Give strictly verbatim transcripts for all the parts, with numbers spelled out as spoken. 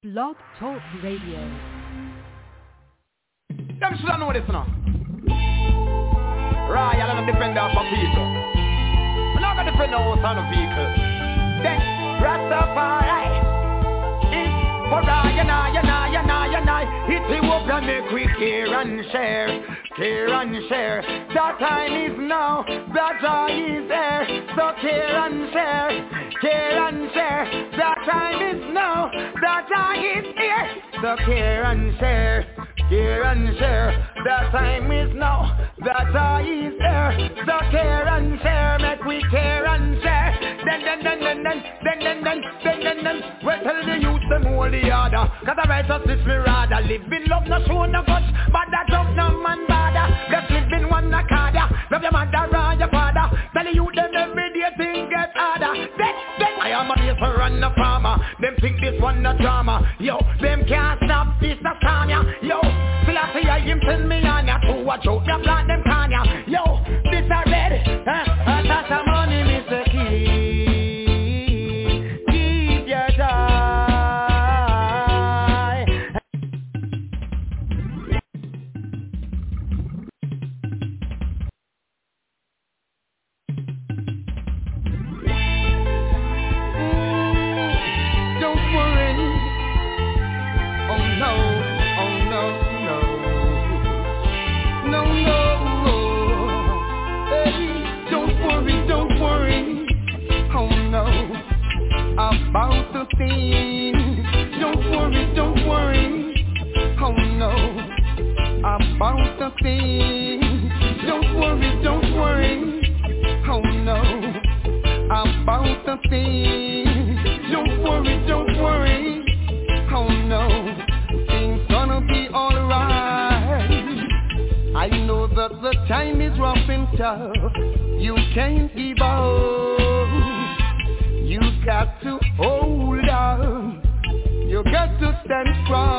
Blog Talk Radio. Them should have know this now. Royal and defender of people. We're not gonna defend the whole son of vehicle. Then Rastafari. It's for Ryan, Ryan, Ryan, Ryan. It's the work that make we care and share. Care and share. That time is now. That joy is there. So care and share. Care and share. That time is now. That joy is here. So care and share. Care and share. That time is now. That joy is there. So care and share. Make we care and share. Then then then then then then then then then then then. We tell the youth them hold the order. Cause the righteousness me rather. Live in love, no show no guts. But that jump no man bother. Just live in one accorda. Love your mother and your father. Tell the youth them every day things get harder. Then then I am a laborer and a farmer. Them think this one a drama. Yo, them can't stop this a Tanya. Yo, still I see I him send me on ya to a joke. You plant them Tanya. Yo, this a red. Huh? And that's a money Mister Key. Keep your joy. About the things, don't worry, don't worry, oh no. About the things, don't worry, don't worry, oh no. About the things, don't worry, don't worry, oh no. Things gonna be alright. I know that the time is rough and tough. You can't give up. You got to hold on. You got to stand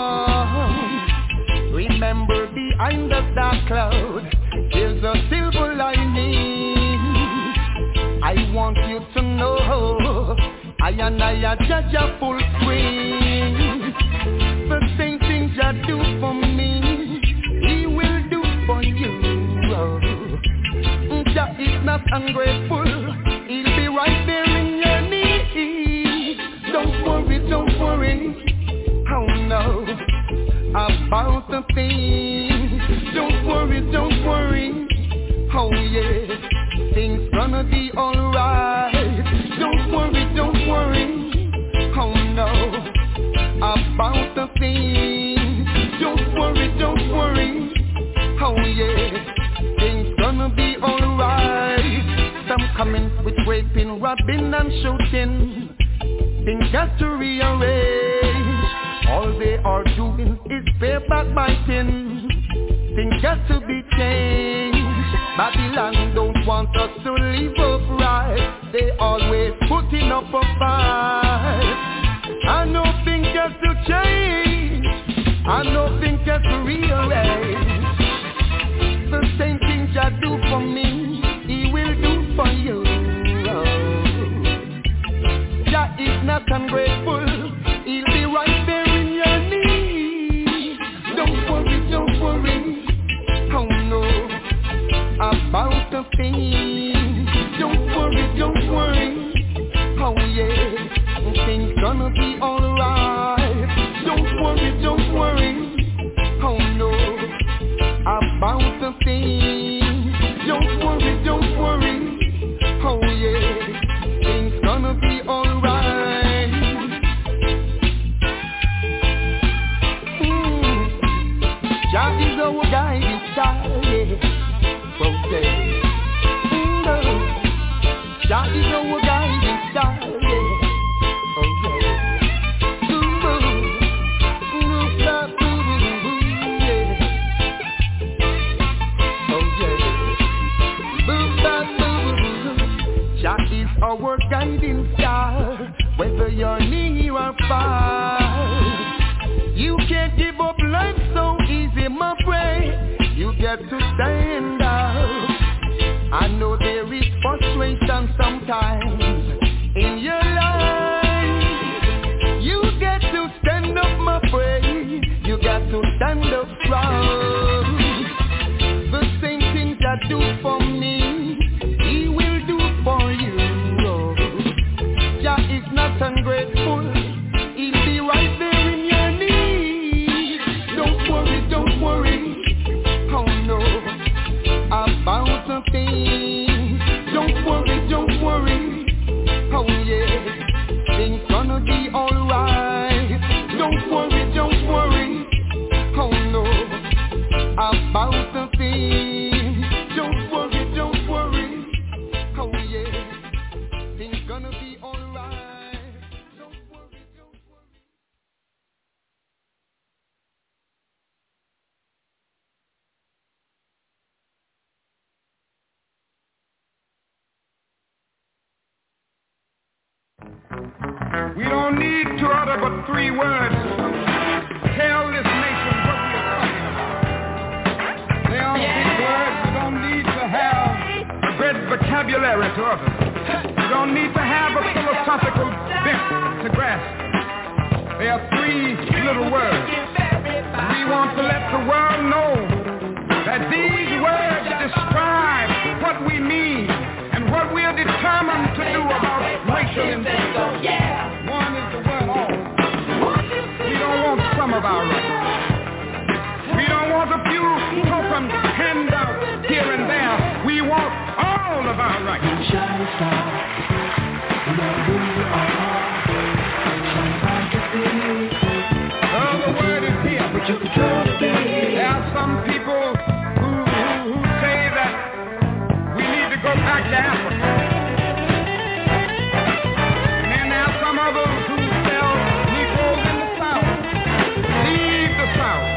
strong. Remember behind the dark cloud there's a silver lining. I want you to know I and I are judge a full swing. The same things you do for me, he will do for you. Jah is not ungrateful. He'll be right there in your need. Don't worry, don't worry, oh no, about the things. Don't worry, don't worry, oh yeah, things gonna be alright. Don't worry, don't worry, oh no, about the things. Don't worry, don't worry, oh yeah, things gonna be alright. Some coming with raping, robbing and shooting. Things got to rearrange. All they are doing is fair backbiting. Things got to be changed. Babylon don't want us to live upright. They always putting up a fight. I know things got to change. I know things got to rearrange. The same things you do for me, he will do for you. Jah is not ungrateful. He'll be right there in your need. Don't worry, don't worry, oh no, about the things. Don't worry, don't worry, oh yeah, things gonna be alright. Don't worry, don't worry, oh no, about the things. Don't worry, don't worry, oh yeah, things gonna be alright. Mm. Jah is our guiding star, yeah, okay. Mm, no. Jah is our guiding star, yeah, okay. Our guiding star, whether you're near or far. You can't give up life so easy, my friend. You get to stand up. I know there is frustration sometimes in your life. You get to stand up, We don't need to utter but three words. Tell this nation what we are talking about. They are big words. We don't need to have a great vocabulary to utter. We don't need to have a philosophical bent to grasp. There are three little words. We want to let the world know that these words describe what we mean and what we are determined to do about racial injustice. One is the word all. We don't want some of our rights. We don't want a few token handouts here and there. We want all of our rights. Shine star, we know who you are. Shine like a city. Oh, the word is here. But you control the day. There are some people who, who, who say that we need to go back to Africa. And then there are some others who sell Negroes in the South. Leave the South.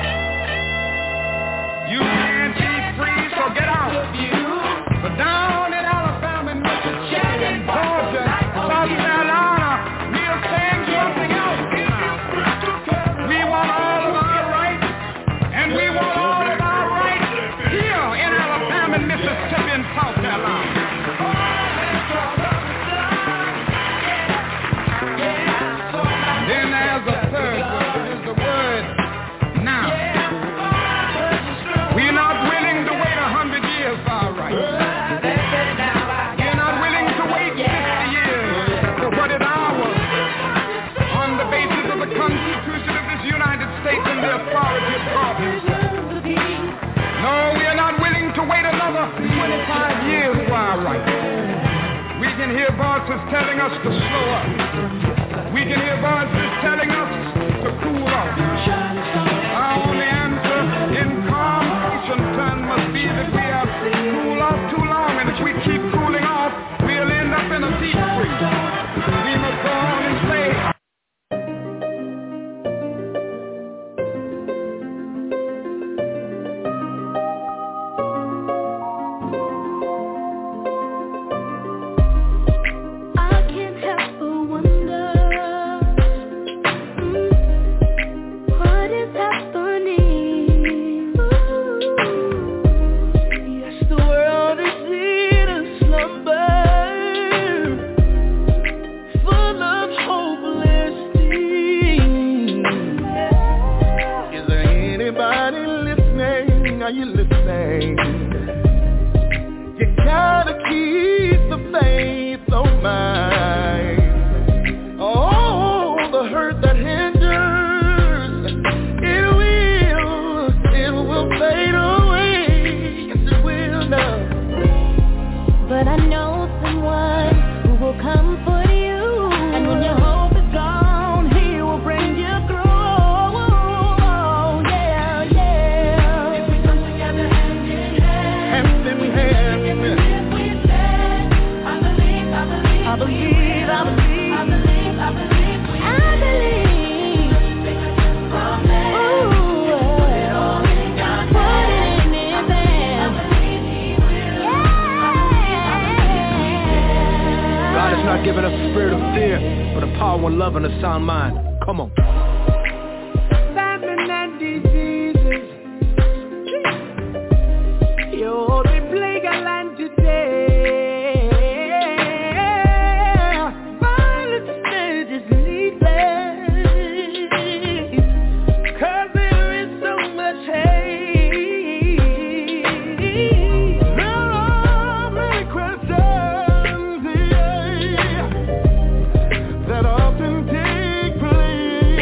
You can't be free, so get out. But down in Alabama, Mississippi, and Georgia, South Carolina, we are saying something else. We want all of our rights, and we want all of our rights here in Alabama, Mississippi, and South Carolina. Then there's a third word, is the word now. We're not willing to wait a hundred years for our rights. We're not willing to wait fifty years for what is ours on the basis of the Constitution of this United States and the authority of God himself. No, we are not willing to wait another twenty-five years for our rights. We can hear voices telling us to slow up. We can hear voices telling us to cool off. Our only answer in calm nation time must be that we have cooled off too long, and if we keep cooling off, we'll end up in a deep freeze. We must go on and say, giving us a spirit of fear, but a power and love and a sound mind. Come on. Famine and diseases, yo, they plague our land today. Violence is needless, 'cause there is so much hate. There are many questions that often take place.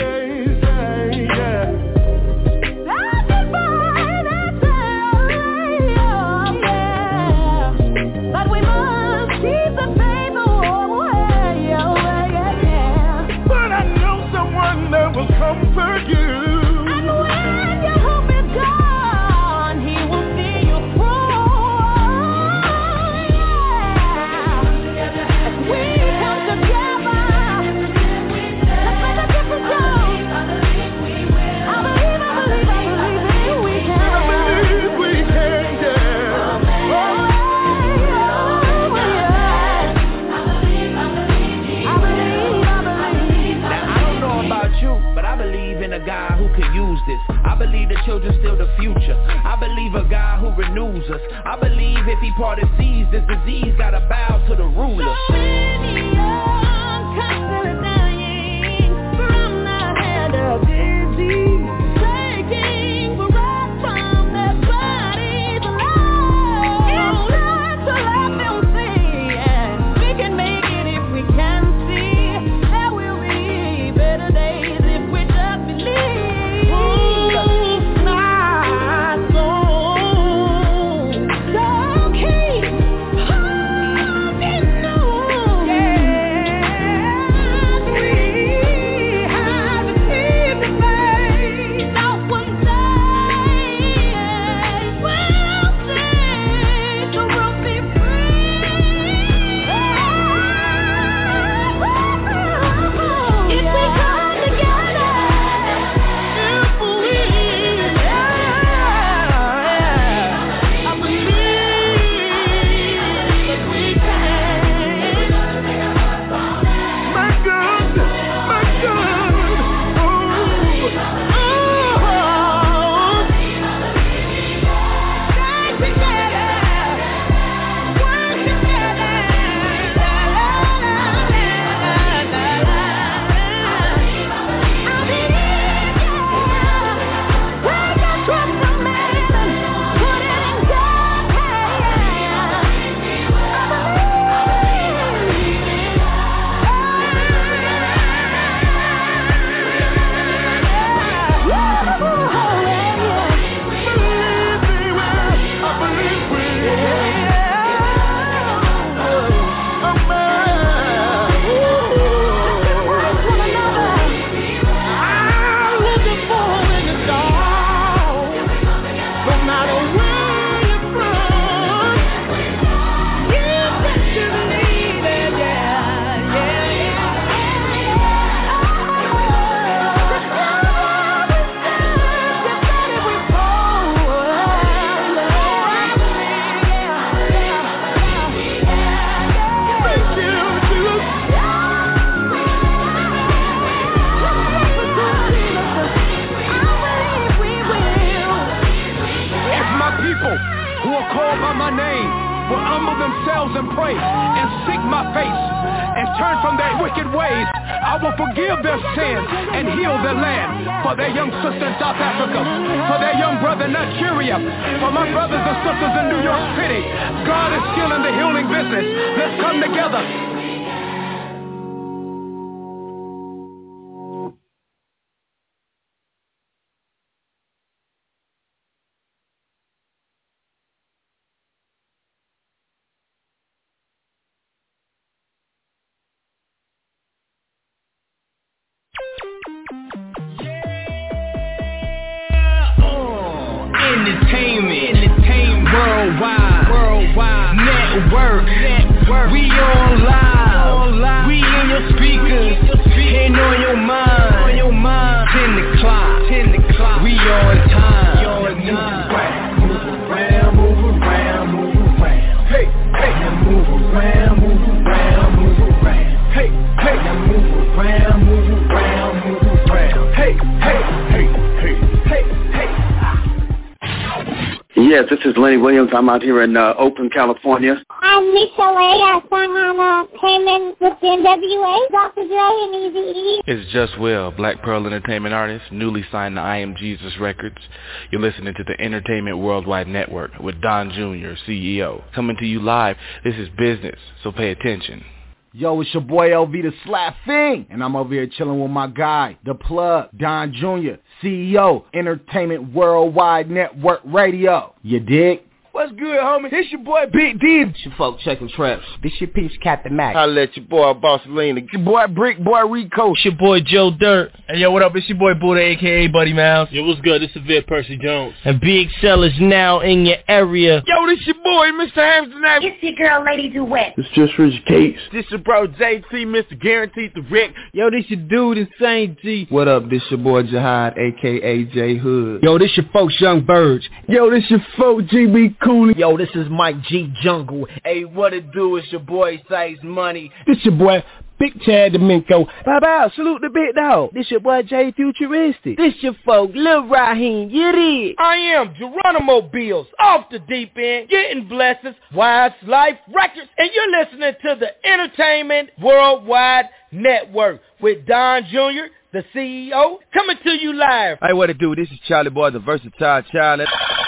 a guy who could use this. I believe the children's still the future. I believe a guy who renews us. I believe if he parted seas, this disease gotta bow to the ruler. So many young couples are dying from the hand of disease, taking breath from their bodies alone. It's time to let them see, yeah. We can make it if we can see. There will be better days if we just believe. Ooh, my soul, so keep holding on. Yeah, we have achieved the faith. Not one day we'll see the world be free. If we come together, if we, yeah, I believe that we can. My God, my God, oh, Stay together, work together, la la la la la la. I believe, yeah, wake up, trust the man, put it in God's I'm looking forward in the storm. No matter where you're from, you just believe it, yeah, yeah, If my people who are called by my name will humble themselves and pray and seek my face and turn from their wicked ways, I will forgive their sins and heal their land. For their young sister in South Africa, for their young brother in Nigeria, for my brothers and sisters in New York City, God is still in the healing business. Let's come together. Entertainment, entertainment, worldwide, worldwide, network, network. We online, online. We in your speakers, and on your mind, on your mind. Ten o'clock, ten o'clock. We on time, on time. Move around, move around, move around. Hey, hey, now move around, move around, move around. Hey, hey, now move around, move around, move around. Hey, hey, hey, hey, hey, hey. Yes, this is Lenny Williams. I'm out here in uh, Oakland, California. I'm Lisa Lay. I sang on uh, Payment with the N W A, Doctor Dre, and Eazy-E. It's Just Will, Black Pearl Entertainment artist, newly signed to I Am Jesus Records. You're listening to the Entertainment Worldwide Network with Don Junior, C E O. Coming to you live. This is business, so pay attention. Yo, it's your boy L V the Slap Thing, and I'm over here chilling with my guy, The Plug, Don Junior, C E O, Entertainment Worldwide Network Radio. You dig? What's good, homie? This your boy Big D. It's your folk checking traps. This your piece, Captain Mac. I let your boy Boss Lena. Your boy Brick Boy Rico. It's your boy Joe Dirt. Hey, yo, what up? It's your boy Buddha, a k a. Buddy Mouse. Yo, what's good? This is Vic Percy Jones. And Big Cell is now in your area. Yo, this your boy, Mister Hampton. It's your girl, Lady Duet. It's just Rich Cates. This your bro, J T, Mister Guaranteed the Rick. Yo, this your dude, Insane G. What up? This your boy Jihad, a k a. J Hood. Yo, this your folks, Young Birds. Yo, this your folk, G B Cooley. Yo, this is Mike G Jungle. Hey, what it do? It's your boy Size Money. This your boy Big Chad Domingo. Bow bow, salute the big dog. This your boy Jay Futuristic. This your folk, Lil Raheem, you did. I am Geronimo Bills, off the deep end, getting blessings, Wise Life Records, and you're listening to the Entertainment Worldwide Network with Don Junior, the C E O, coming to you live. Hey, what it do? This is Charlie Boy, the versatile child.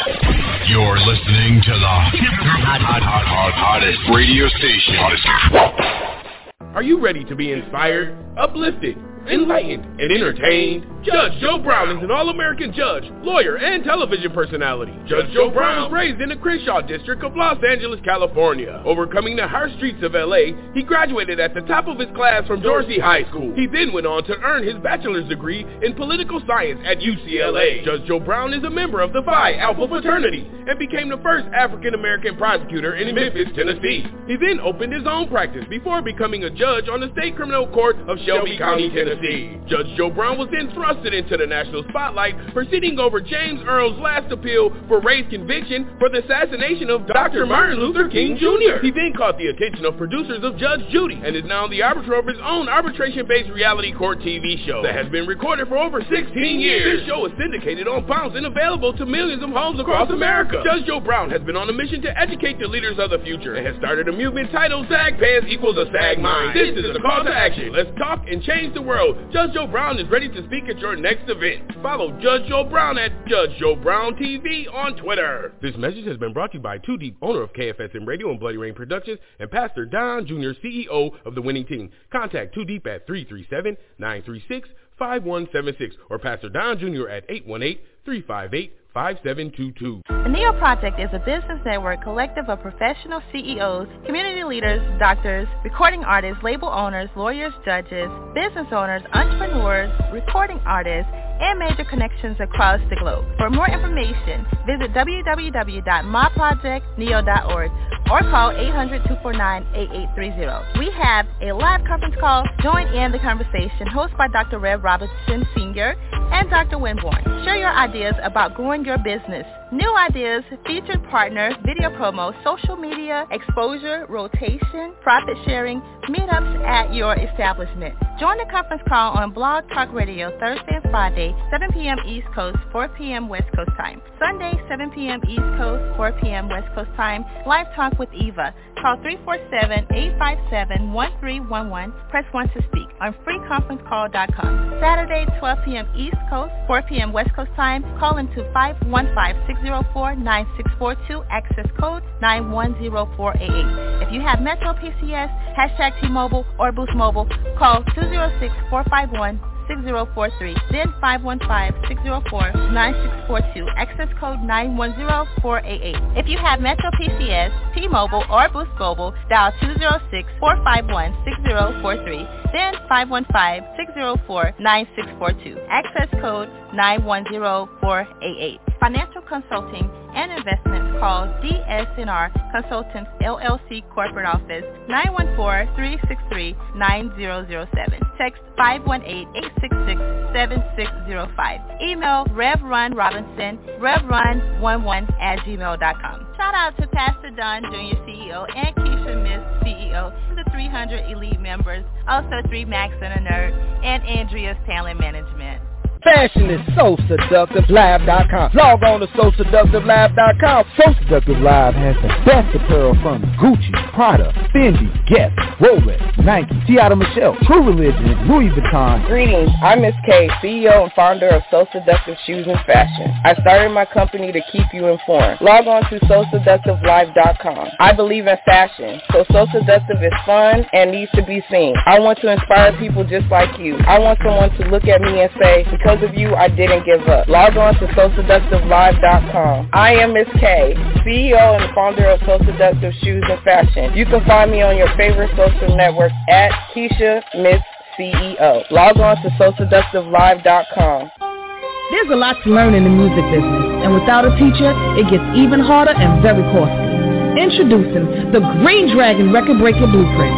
You're listening to the hot, hot, hot, hot, hottest radio station. Hottest. Are you ready to be inspired, uplifted, enlightened, and entertained? Judge Joe Brown is an all-American judge, lawyer, and television personality. Judge Joe Brown was raised in the Crenshaw district of Los Angeles, California. Overcoming the harsh streets of L A, he graduated at the top of his class from Dorsey High School. He then went on to earn his bachelor's degree in political science at U C L A. Judge Joe Brown is a member of the Phi Alpha fraternity and became the first African-American prosecutor in Memphis, Tennessee. He then opened his own practice before becoming a judge on the State Criminal Court of Shelby County, Tennessee. Judge Joe Brown was then thrusted into the national spotlight, proceeding over James Earl's last appeal for race conviction for the assassination of Doctor Martin Luther King Junior He then caught the attention of producers of Judge Judy and is now the arbiter of his own arbitration-based reality court T V show that has been recorded for over sixteen years. This show is syndicated on Bounce and available to millions of homes across America. Judge Joe Brown has been on a mission to educate the leaders of the future and has started a movement titled Sag Pants Equals a Sag Mind. This is a call to action. Let's talk and change the world. Judge Joe Brown is ready to speak at your next event. Follow Judge Joe Brown at Judge Joe Brown T V on Twitter. This message has been brought to you by Too Deep, owner of K F S M Radio and Bloody Rain Productions, and Pastor Don Junior, C E O of the Winning Team. Contact Too Deep at three three seven, nine three six, five one seven six or Pastor Don Junior at eight one eight, three five eight, five seven two two. The Neo Project is a business network collective of professional C E Os, community leaders, doctors, recording artists, label owners, lawyers, judges, business owners, entrepreneurs, recording artists, and major connections across the globe. For more information, visit w w w dot my project neo dot org or call eight hundred, two four nine, eight eight three zero. We have a live conference call. Join in the conversation hosted by Doctor Rev Robinson Senior and Doctor Winborn. Share your ideas about growing your business. New ideas, featured partner, video promo, social media, exposure, rotation, profit sharing, meetups at your establishment. Join the conference call on Blog Talk Radio Thursday and Friday, seven p.m. East Coast, four p.m. West Coast time. Sunday, seven p.m. East Coast, four p.m. West Coast time. Live Talk with Eva. Call three four seven, eight five seven, one three one one. Press one to speak on free conference call dot com. Saturday, twelve p.m. East Coast, four p.m. West Coast time. Call into five one five, six zero four, nine six four two. Access code nine one zero four eight eight. If you have Metro P C S, hashtag T-Mobile or Boost Mobile, call two zero six, four five one, six zero four three, then five one five, six zero four, nine six four two, access code nine one zero four eight eight. If you have Metro P C S, T-Mobile, or Boost Mobile, dial two zero six, four five one, six zero four three, then five one five, six zero four, nine six four two, access code nine one zero four eight eight. Financial consulting and investments, call D S N R Consultants L L C Corporate Office nine one four, three six three, nine zero zero seven. Text five one eight, eight six six, seven six zero five. Email Rev Run Robinson, rev run eleven at gmail dot com. Shout out to Pastor Don Junior C E O and Keisha Miss C E O, the three hundred elite members, also three Max and a Nerd, and Andrea's Talent Management. Fashion is so seductive live dot com. Log on to so seductive live dot com. So Seductive Live has the best apparel from Gucci, Prada, Fendi, Guess, Rolex, Nike, Tiara Michelle, True Religion, Louis Vuitton. Greetings, I'm Miss K, C E O and founder of So Seductive Shoes and Fashion. I started my company to keep you informed. Log on to so seductive live dot com. I believe in fashion, so So Seductive is fun and needs to be seen. I want to inspire people just like you. I want someone to look at me and say, because of you, I didn't give up. Log on to so seductive live dot com. I am Miss K, C E O and founder of So Seductive Shoes and Fashion. You can find me on your favorite social networks at Keisha Miss C E O. Log on to so seductive live dot com. There's a lot to learn in the music business, and without a teacher, it gets even harder and very costly. Introducing the Green Dragon Record Breaking Blueprint.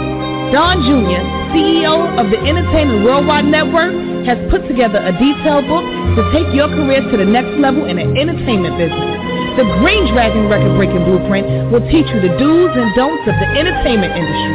Don Junior, C E O of the Entertainment Worldwide Network, has put together a detailed book to take your career to the next level in the entertainment business. The Green Dragon Record Breaking Blueprint will teach you the do's and don'ts of the entertainment industry.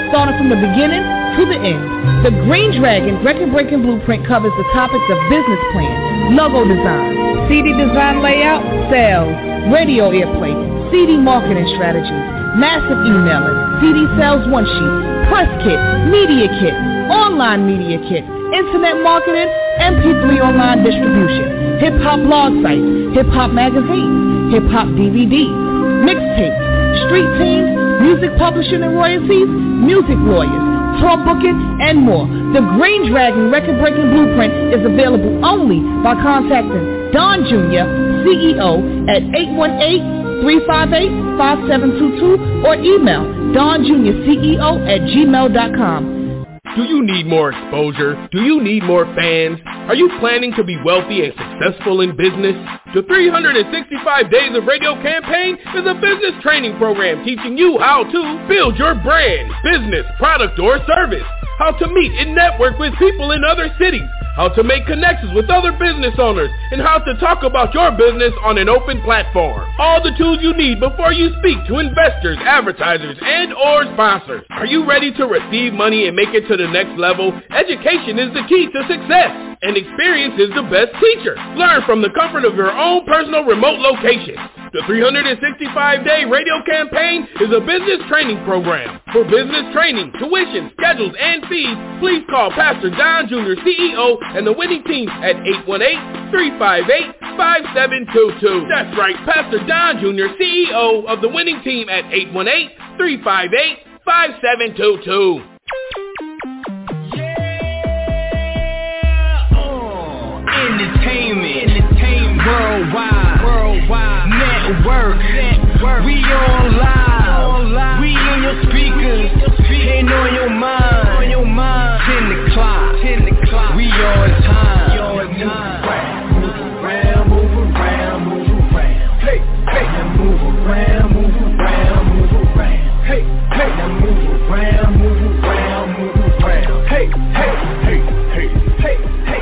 starting from the beginning to the end. The Green Dragon Record-Breaking Blueprint covers the topics of business plan, logo design, C D design layout, sales, radio airplay, C D marketing strategies, massive emailing, C D sales one-sheet, press kit, media kit, online media kit, internet marketing, M P three online distribution, hip-hop blog sites, hip-hop magazines, hip-hop D V Ds, mixtapes, street teams, music publishing and royalties, music lawyers, tour booking, and more. The Green Dragon Record-Breaking Blueprint is available only by contacting Don Junior, C E O, at eight one eight, three five eight, five seven two two or email Don Junior C E O at gmail dot com. Do you need more exposure? Do you need more fans? Are you planning to be wealthy and successful in business? The three hundred sixty-five Days of Radio campaign is a business training program teaching you how to build your brand, business, product, or service, how to meet and network with people in other cities, how to make connections with other business owners, and how to talk about your business on an open platform. All the tools you need before you speak to investors, advertisers, and or sponsors. Are you ready to receive money and make it to the next level? Education is the key to success, and experience is the best teacher. Learn from the comfort of your own personal remote location. The three hundred sixty-five day radio campaign is a business training program. For business training, tuition, schedules, and fees, please call Pastor Don Junior C E O and the winning team at eight one eight, three five eight, five seven two two. That's right, Pastor Don Junior C E O of the winning team at eight one eight, three five eight, five seven two two. Entertainment, entertainment, worldwide, worldwide, network, network. We online, online. We in your speakers, and on your mind, on your mind. Ten o'clock, ten o'clock. We on time, we on time. Move around, move around, move around. Hey, hey, now move around, move around, move around. Hey, hey, now move around, move around, move around. Hey, hey, hey, hey, hey, hey.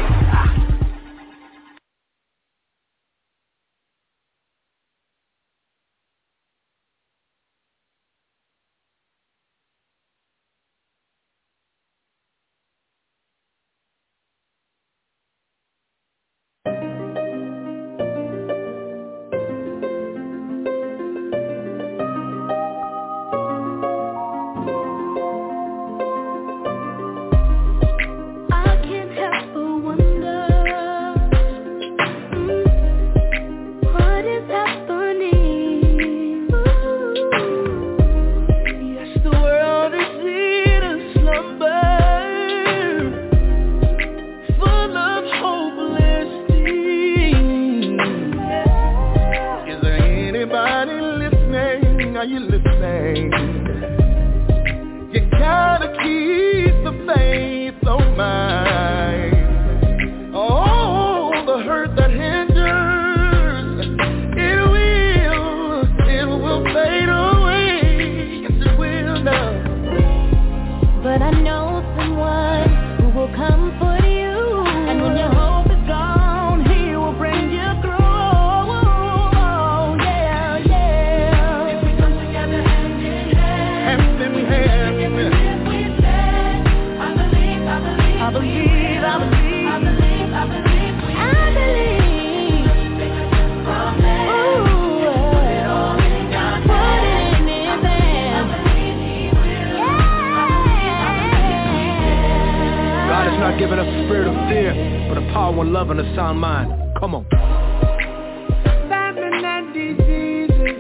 Giving us a spirit of fear, but a power and love and a sound mind. Come on. Famine and diseases,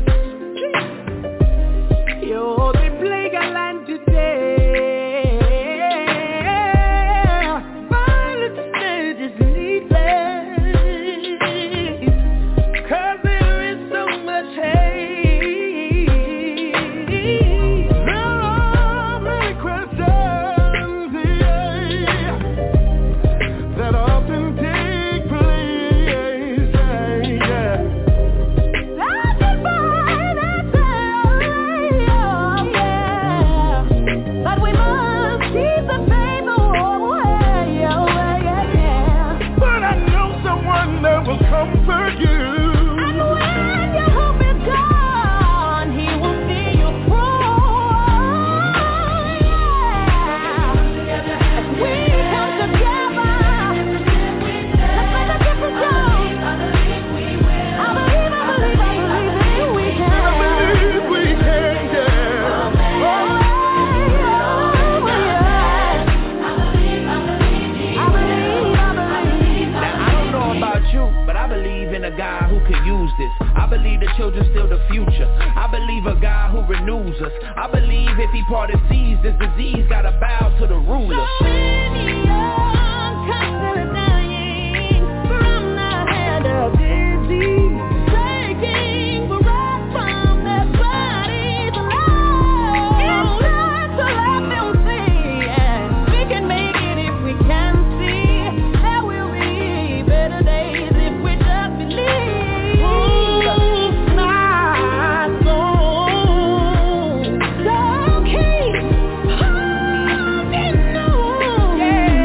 yo, they plague our land today. Violence is needless, 'cause there is so much hate. There are many questions that often take place. you, but I believe in a God who can use this. I believe the children's still the future. I believe a God who renews us. I believe if he parted seas, this disease gotta bow to the ruler. So many young constantly dying from the hand of disease, taking breath from their bodies alive. It's time to let them see, and we can make it if we can see. There will be better days if we just believe. Ooh, not alone. So keep holding on.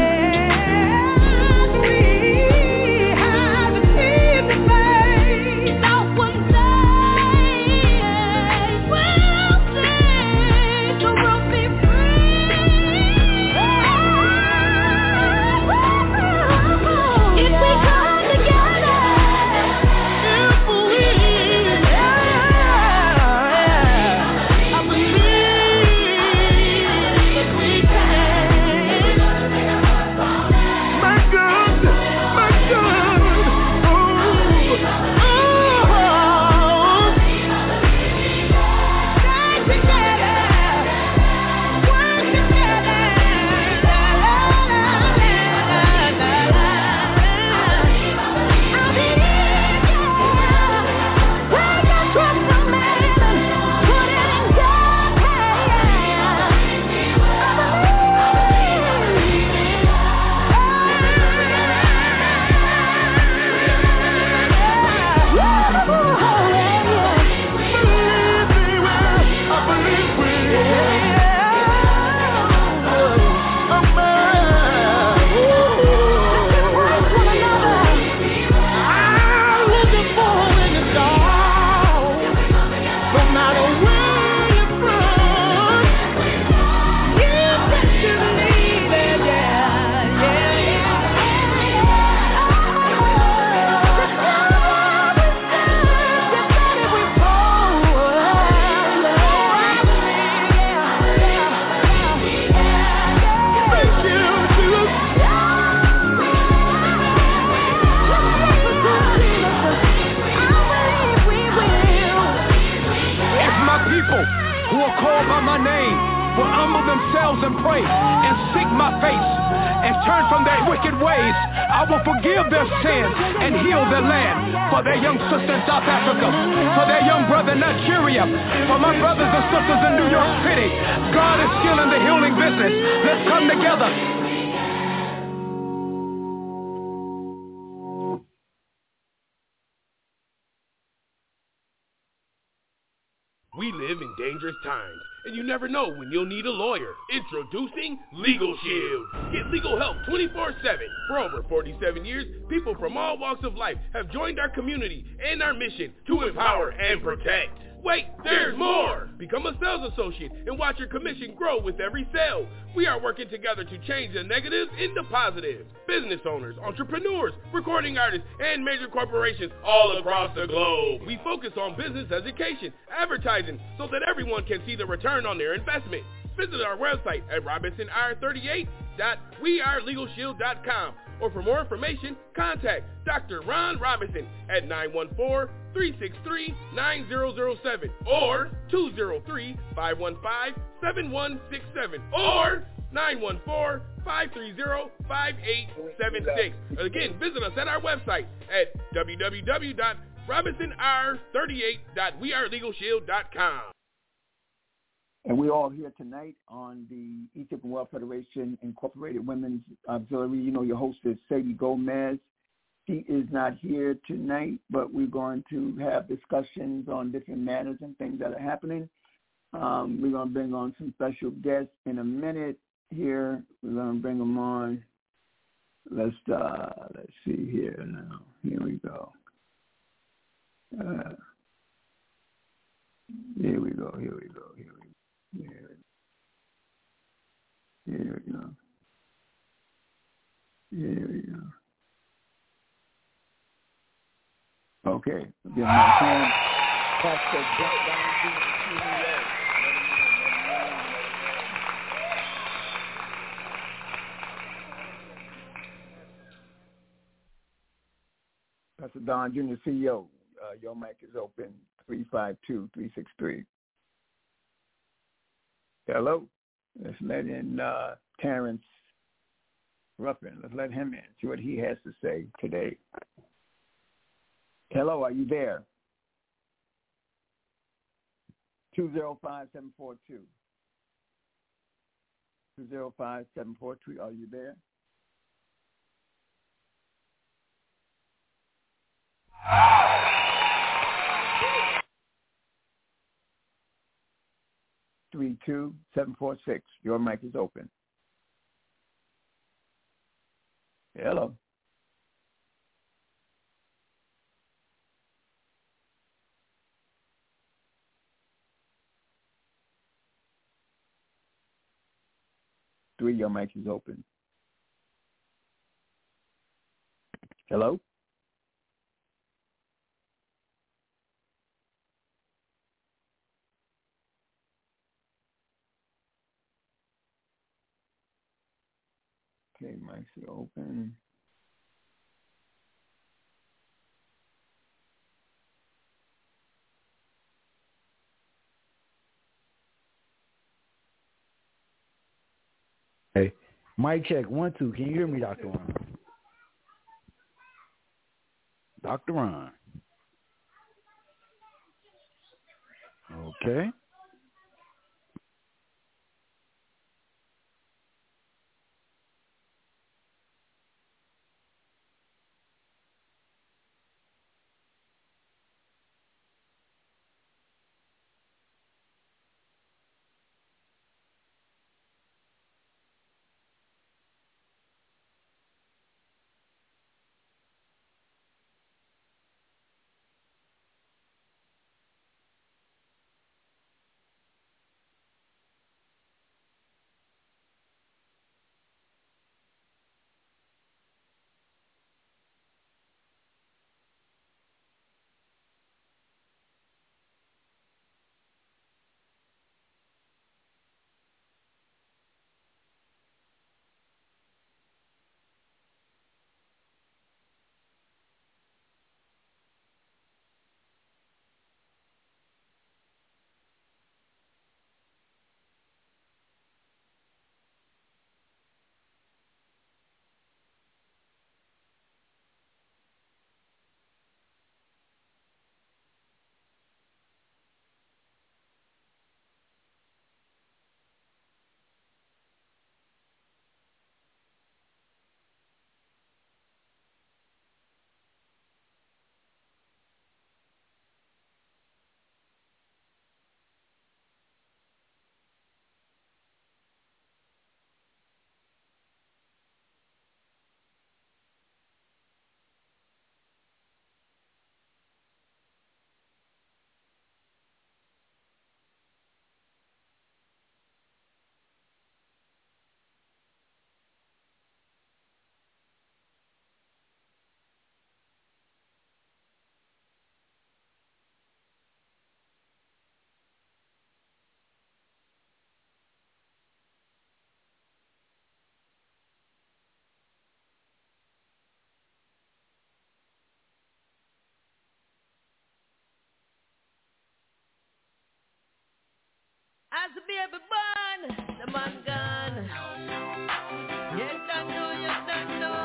Yeah, we have to keep the faith. Not one day we'll see the world be free. If we come together, if we, yeah, I believe that we can. My God, my God, oh, oh, stay together, work together, la, la, la, la, la, la. I believe, yeah, take your trust from man and put it in God's hands. If my people who are called by my name will humble themselves and pray and seek my face and turn from their wicked ways, I will forgive their sins and heal their land. For their young sister in South Africa, for their young brother in Nigeria, for my brothers and sisters in New York City, God is still in the healing business. Let's come together. We live in dangerous times, and you never know when you'll need a lawyer. Introducing Legal Shield. Get legal help twenty-four seven. For over forty-seven years, people from all walks of life have joined our community and our mission to empower and protect. Wait, there's more! Become a sales associate and watch your commission grow with every sale. We are working together to change the negatives into positives. Business owners, entrepreneurs, recording artists, and major corporations all across the globe. We focus on business education, advertising, so that everyone can see the return on their investment. Visit our website at robinson r thirty-eight dot we are legal shield dot com, or for more information, contact Doctor Ron Robinson at nine one four, three six three, nine zero zero seven or two zero three, five one five, seven one six seven or nine one four, five three zero, five eight seven six. Again, visit us at our website at w w w dot robinson r thirty-eight dot we are legal shield dot com. And we're all here tonight on the Ethiopian World Federation Incorporated Women's Auxiliary. You know, your host is Sadie Gomez. She is not here tonight, but we're going to have discussions on different matters and things that are happening. Um, we're going to bring on some special guests in a minute here. We're going to bring them on. Let's, uh, let's see here now. Here we go. Uh, here we go, here we go, here we go. Here, here we go. Here we go. Okay. Give my friend, Pastor John. Pastor Don Junior C E O, uh, your mic is open, three five two, three six three. Hello. Let's let in uh, Terrence Ruffin. Let's let him in, see what he has to say today. Hello, are you there? two zero five, seven four two. two zero five, seven four two, are you there? three two seven four six. Your mic is open. Hello. Three, your mic is open. Hello? Okay, mics are open. Hey, mic check, one, two. Can you hear me, Doctor Ron? Doctor Ron. Okay. As a baby born, the man gone. Yes, I know, yes, I know.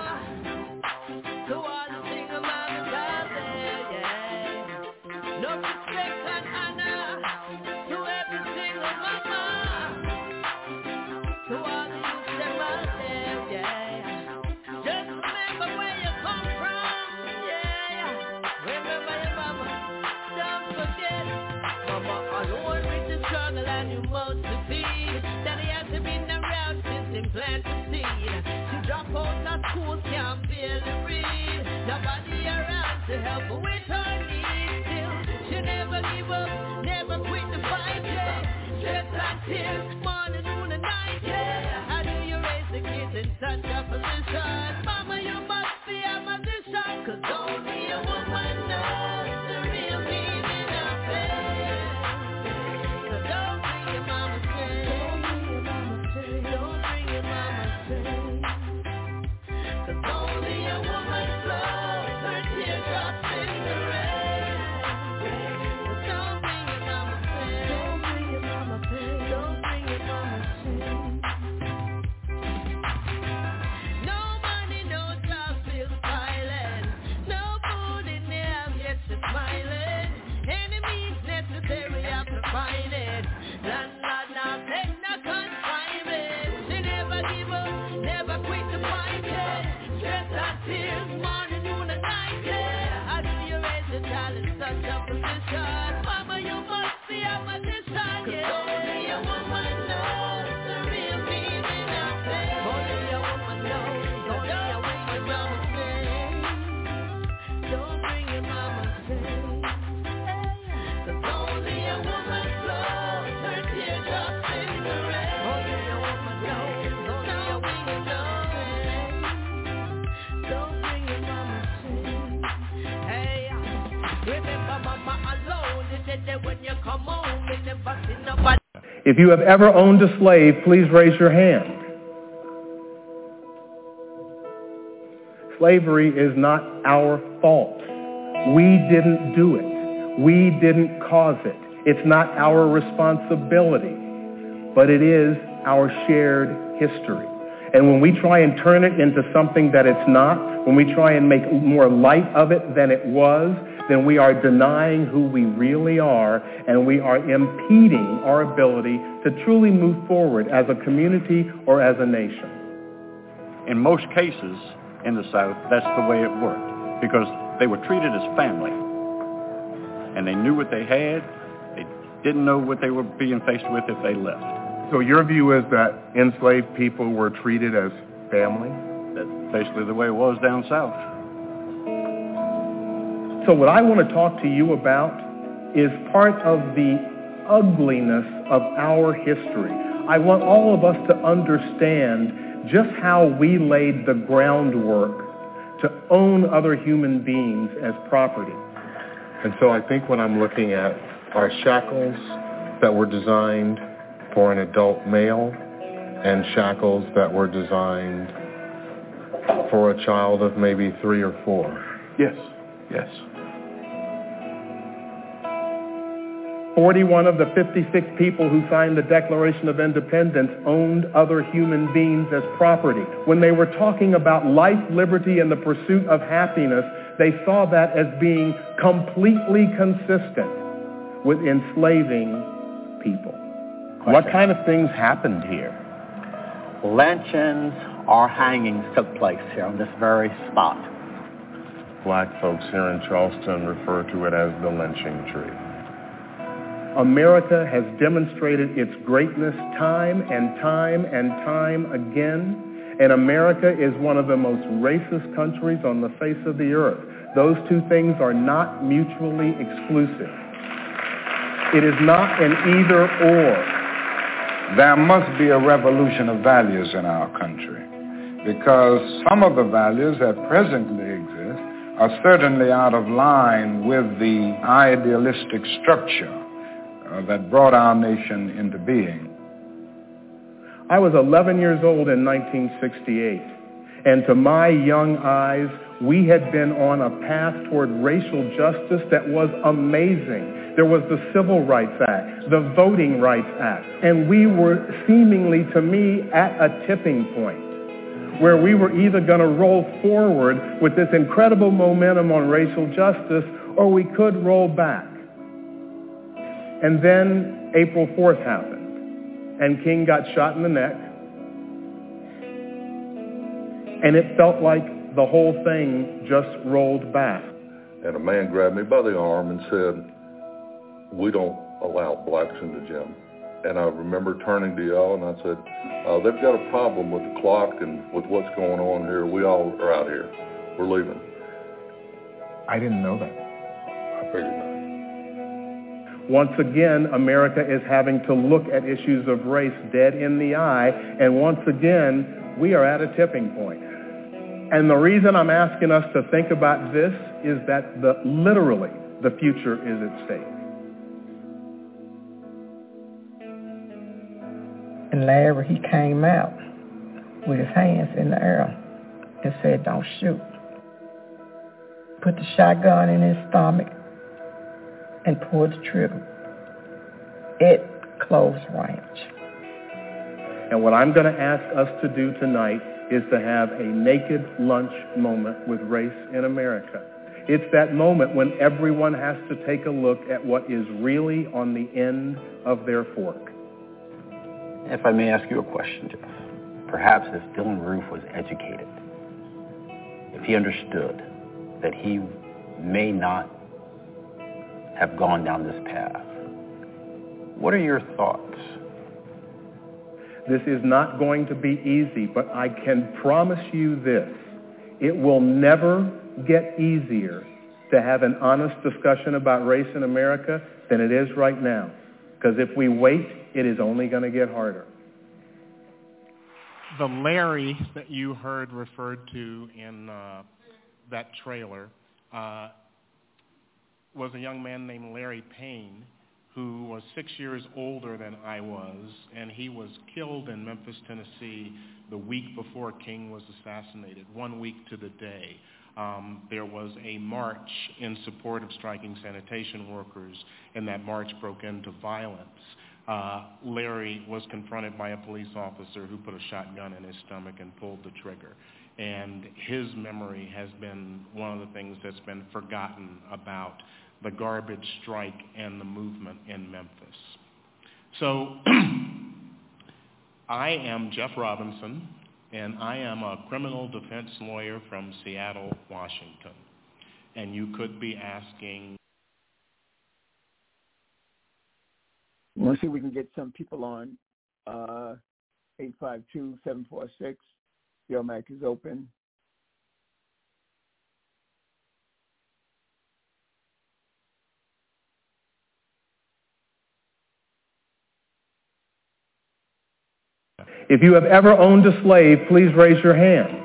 To all the single mothers out there, yeah. No respect and honor to every single mama. To all the youth them out there, yeah. Just remember where you come from, yeah. Remember your mama, don't forget. Mama alone with the struggle and you must defeat. Daddy has been around since he planted the seed. She drop out of school, can't barely read. Nobody around to help her with her needs. Still, she never give up, never quit the fight, yeah. Stress and tears, morning, noon and night, yeah. How do you raise the kids in such a position? Mama, you must be a magician, cause only a woman knows the real meaning of pain. So don't bring your mama pain. Don't bring your mama pain. Cause only a woman flows her teardrops. Remember mama alone, she said that when you come home, you never see nobody. If you have ever owned a slave, please raise your hand. Slavery is not our fault. We didn't do it. We didn't cause it. It's not our responsibility, but it is our shared history. And when we try and turn it into something that it's not, when we try and make more light of it than it was, then we are denying who we really are, and we are impeding our ability to truly move forward as a community or as a nation. In most cases in the South, that's the way it worked, because they were treated as family, and they knew what they had. They didn't know what they were being faced with if they left. So your view is that enslaved people were treated as family? That's basically the way it was down south. So what I want to talk to you about is part of the ugliness of our history. I want all of us to understand just how we laid the groundwork to own other human beings as property. And so I think what I'm looking at are shackles that were designed for an adult male and shackles that were designed for a child of maybe three or four. Yes, yes. forty-one of the fifty-six people who signed the Declaration of Independence owned other human beings as property. When they were talking about life, liberty, and the pursuit of happiness, they saw that as being completely consistent with enslaving people. Question. What kind of things happened here? Lynchings or hangings took place here on this very spot. Black folks here in Charleston refer to it as the lynching tree. America has demonstrated its greatness time and time and time again, and America is one of the most racist countries on the face of the earth. Those two things are not mutually exclusive. It is not an either or. There must be a revolution of values in our country, because some of the values that presently exist are certainly out of line with the idealistic structure Uh, that brought our nation into being. I was eleven years old in nineteen sixty-eight, and to my young eyes, we had been on a path toward racial justice that was amazing. There was the Civil Rights Act, the Voting Rights Act, and we were seemingly, to me, at a tipping point where we were either going to roll forward with this incredible momentum on racial justice, or we could roll back. And then April fourth happened, and King got shot in the neck, and it felt like the whole thing just rolled back. And a man grabbed me by the arm and said, "We don't allow blacks in the gym." And I remember turning to y'all and I said, uh, they've got a problem with the clock and with what's going on here. We all are out here. We're leaving. I didn't know that. I figured not. Once again, America is having to look at issues of race dead in the eye, and once again, we are at a tipping point. And the reason I'm asking us to think about this is that the, literally the future is at stake. And Larry, he came out with his hands in the air and said, "Don't shoot." Put the shotgun in his stomach and pulled the trigger. It closed range. And what I'm going to ask us to do tonight is to have a naked lunch moment with race in America. It's that moment when everyone has to take a look at what is really on the end of their fork. If I may ask you a question, Jeff. Perhaps if Dylann Roof was educated, if he understood that he may not have gone down this path, what are your thoughts? This is not going to be easy, but I can promise you this. It will never get easier to have an honest discussion about race in America than it is right now. Because if we wait, it is only going to get harder. The Larry that you heard referred to in uh, that trailer, uh, was a young man named Larry Payne, who was six years older than I was, and he was killed in Memphis, Tennessee, the week before King was assassinated, one week to the day. Um, there was a march in support of striking sanitation workers, and that march broke into violence. Uh, Larry was confronted by a police officer who put a shotgun in his stomach and pulled the trigger. And his memory has been one of the things that's been forgotten about the garbage strike and the movement in Memphis. So I am Jeff Robinson, and I am a criminal defense lawyer from Seattle, Washington. And you could be asking... Let's see if we can get some people on. Uh, eight five two, seven four six. Your mic is open. If you have ever owned a slave, please raise your hand.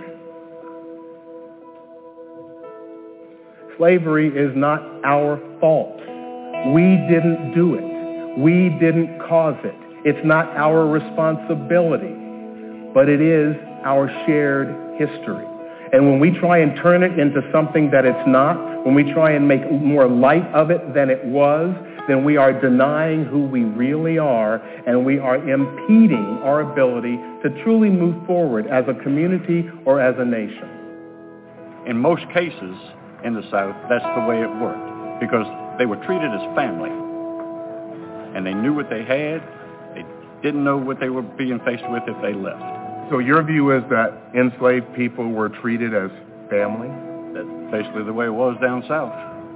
Slavery is not our fault. We didn't do it. We didn't cause it. It's not our responsibility, but it is our shared history. And when we try and turn it into something that it's not, when we try and make more light of it than it was, then we are denying who we really are, and we are impeding our ability to truly move forward as a community or as a nation. In most cases in the South, that's the way it worked, because they were treated as family. And they knew what they had. They didn't know what they were being faced with if they left. So your view is that enslaved people were treated as family? That's basically the way it was down south.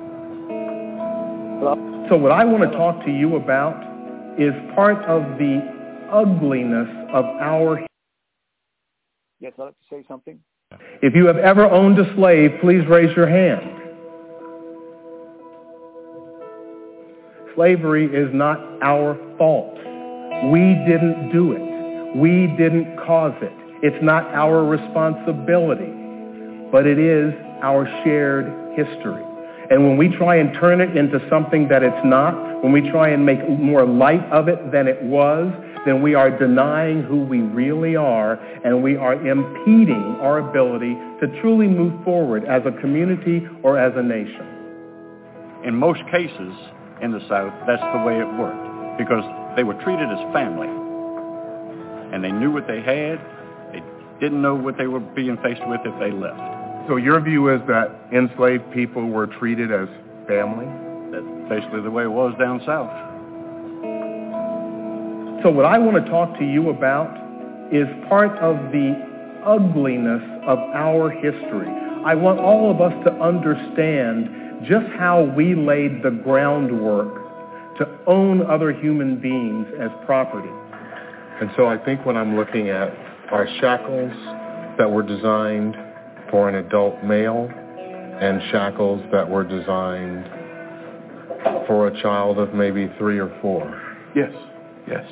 So what I want to talk to you about is part of the ugliness of our... Yes, I'd like to say something. If you have ever owned a slave, please raise your hand. Slavery is not our fault. We didn't do it. We didn't cause it. It's not our responsibility, but it is our shared history. And when we try and turn it into something that it's not, when we try and make more light of it than it was, then we are denying who we really are, and we are impeding our ability to truly move forward as a community or as a nation. In most cases in the South, that's the way it worked, because they were treated as family. And they knew what they had. They didn't know what they were being faced with if they left. So your view is that enslaved people were treated as family? That's basically the way it was down south. So what I want to talk to you about is part of the ugliness of our history. I want all of us to understand just how we laid the groundwork to own other human beings as property. And so I think when I'm looking at our shackles that were designed for an adult male and shackles that were designed for a child of maybe three or four. Yes, yes.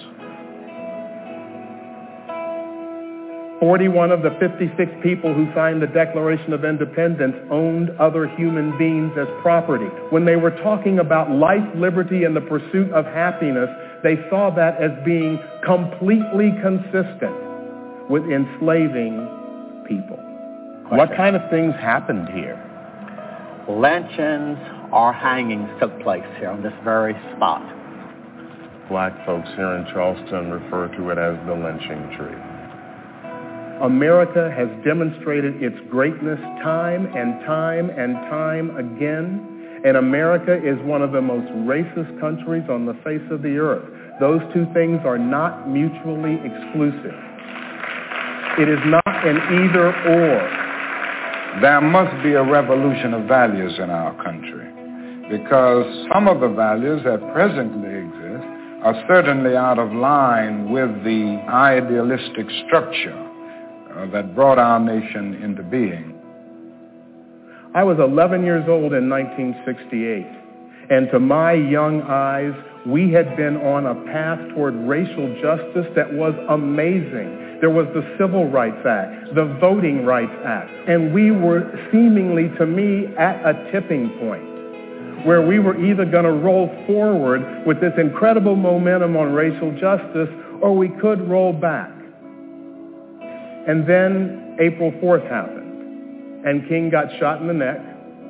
forty-one of the fifty-six people who signed the Declaration of Independence owned other human beings as property. When they were talking about life, liberty, and the pursuit of happiness, they saw that as being completely consistent with enslaving people. Question. What kind of things happened here? Lynchings or hangings took place here on this very spot. Black folks here in Charleston refer to it as the lynching tree. America has demonstrated its greatness time and time and time again, and America is one of the most racist countries on the face of the earth. Those two things are not mutually exclusive. It is not an either or. There must be a revolution of values in our country, because some of the values that presently exist are certainly out of line with the idealistic structure uh, that brought our nation into being. I was eleven years old in nineteen sixty-eight, and to my young eyes, we had been on a path toward racial justice that was amazing. There was the Civil Rights Act, the Voting Rights Act, and we were seemingly, to me, at a tipping point. where we were either going to roll forward with this incredible momentum on racial justice, or we could roll back. And then April fourth happened, and King got shot in the neck,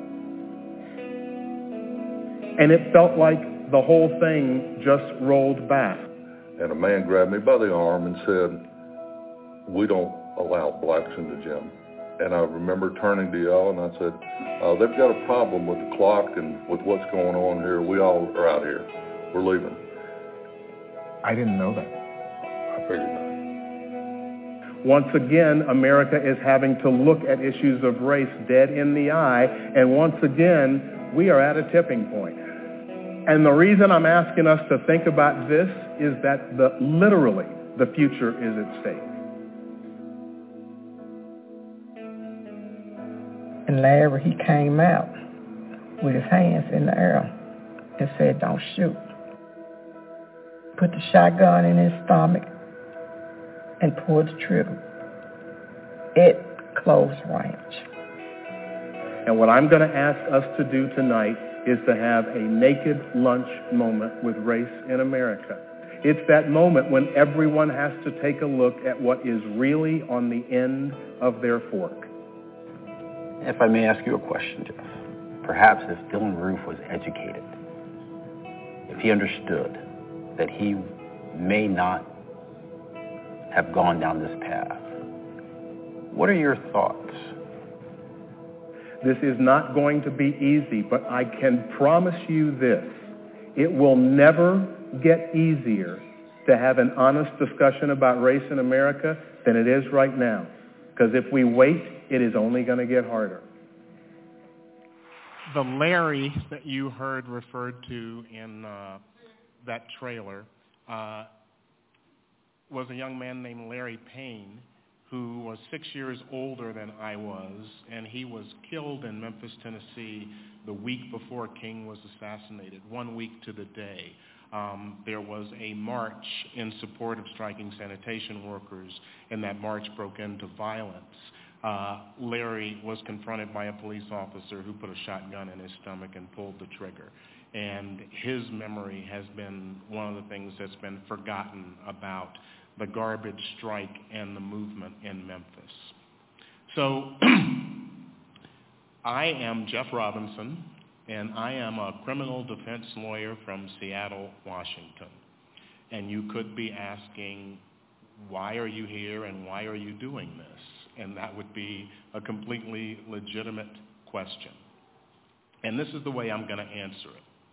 and it felt like the whole thing just rolled back. And a man grabbed me by the arm and said, "We don't allow blacks in the gym." And I remember turning to y'all and I said, uh, they've got a problem with the clock and with what's going on here. We all are out here. We're leaving. I didn't know that. I figured not. Once again, America is having to look at issues of race dead in the eye, and once again, we are at a tipping point. And the reason I'm asking us to think about this is that the, literally the future is at stake. And Larry, he came out with his hands in the air and said, "Don't shoot." Put the shotgun in his stomach and pulled the trigger. It closed range. And what I'm going to ask us to do tonight is to have a naked lunch moment with race in America. It's that moment when everyone has to take a look at what is really on the end of their fork. If I may ask you a question, Jeff, perhaps if Dylann Roof was educated, if he understood that he may not have gone down this path, what are your thoughts? This is not going to be easy, but I can promise you this. It will never get easier to have an honest discussion about race in America than it is right now. Because if we wait, it is only going to get harder. The Larry that you heard referred to in uh, that trailer uh, was a young man named Larry Payne, who was six years older than I was, and he was killed in Memphis, Tennessee, the week before King was assassinated, one week to the day. Um, there was a march in support of striking sanitation workers, and that march broke into violence. Uh, Larry was confronted by a police officer who put a shotgun in his stomach and pulled the trigger. And his memory has been one of the things that's been forgotten about the garbage strike and the movement in Memphis. So I am Jeff Robinson, and I am a criminal defense lawyer from Seattle, Washington. And you could be asking, why are you here and why are you doing this? And that would be a completely legitimate question. And this is the way I'm going to answer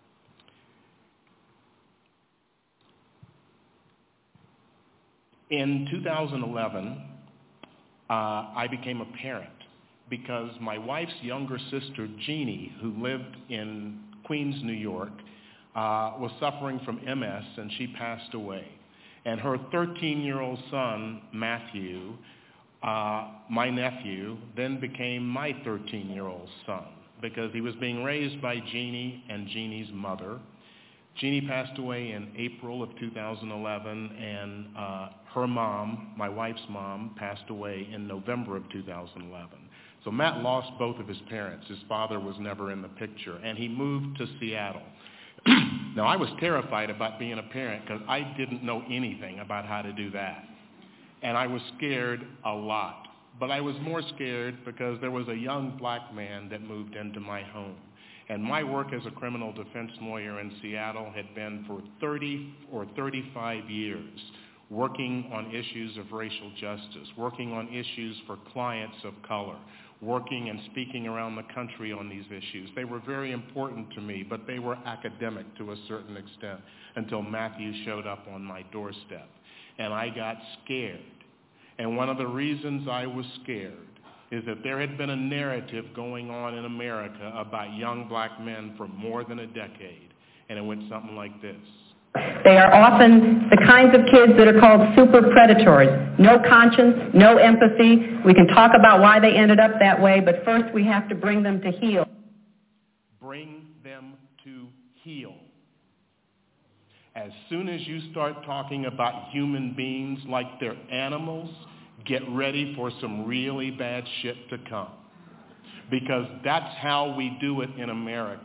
it. In two thousand eleven, uh, I became a parent because my wife's younger sister, Jeannie, who lived in Queens, New York, uh, was suffering from M S, and she passed away. And her thirteen-year-old son, Matthew, uh, my nephew, then became my thirteen-year-old son because he was being raised by Jeannie and Jeannie's mother. Jeannie passed away in April of two thousand eleven, and uh, her mom, my wife's mom, passed away in November of two thousand eleven. So Matt lost both of his parents. His father was never in the picture, and he moved to Seattle. Now, I was terrified about being a parent because I didn't know anything about how to do that. And I was scared a lot. But I was more scared because there was a young black man that moved into my home. And my work as a criminal defense lawyer in Seattle had been for thirty or thirty-five years, working on issues of racial justice, working on issues for clients of color, working and speaking around the country on these issues. They were very important to me, but they were academic to a certain extent until Matthew showed up on my doorstep. And I got scared. And one of the reasons I was scared is that there had been a narrative going on in America about young black men for more than a decade. And it went something like this. They are often the kinds of kids that are called super predators. No conscience, no empathy. We can talk about why they ended up that way, but first we have to bring them to heal. Bring them to heal. As soon as you start talking about human beings like they're animals, get ready for some really bad shit to come. Because that's how we do it in America.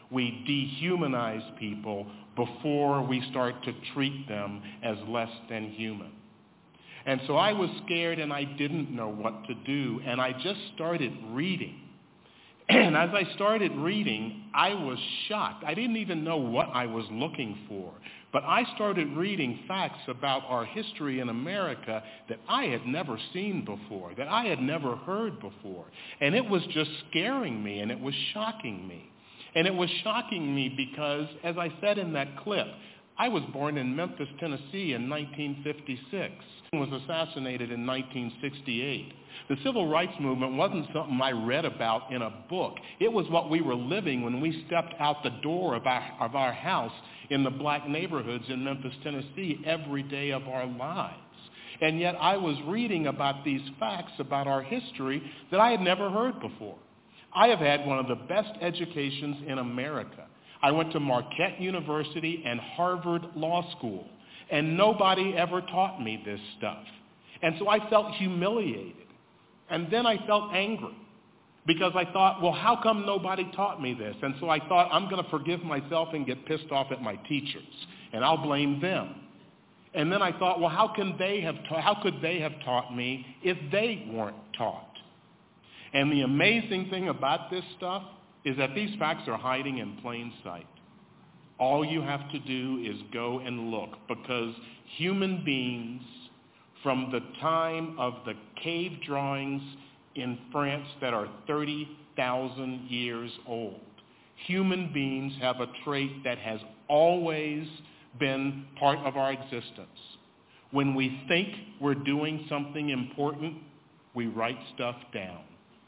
We dehumanize people before we start to treat them as less than human. And so I was scared and I didn't know what to do, and I just started reading. And as I started reading, I was shocked. I didn't even know what I was looking for. But I started reading facts about our history in America that I had never seen before, that I had never heard before. And it was just scaring me, and it was shocking me. And it was shocking me because, as I said in that clip, I was born in Memphis, Tennessee in nineteen fifty-six. and was assassinated in nineteen sixty-eight. The civil rights movement wasn't something I read about in a book. It was what we were living when we stepped out the door of our, of our house in the black neighborhoods in Memphis, Tennessee, every day of our lives. And yet I was reading about these facts about our history that I had never heard before. I have had one of the best educations in America. I went to Marquette University and Harvard Law School, and nobody ever taught me this stuff. And so I felt humiliated. And then I felt angry because I thought, well, how come nobody taught me this? And so I thought, I'm going to forgive myself and get pissed off at my teachers, and I'll blame them. And then I thought, well, how can they have ta- how could they have taught me if they weren't taught? And the amazing thing about this stuff is that these facts are hiding in plain sight. All you have to do is go and look, because human beings, from the time of the cave drawings in France that are thirty thousand years old, human beings have a trait that has always been part of our existence. When we think we're doing something important, we write stuff down.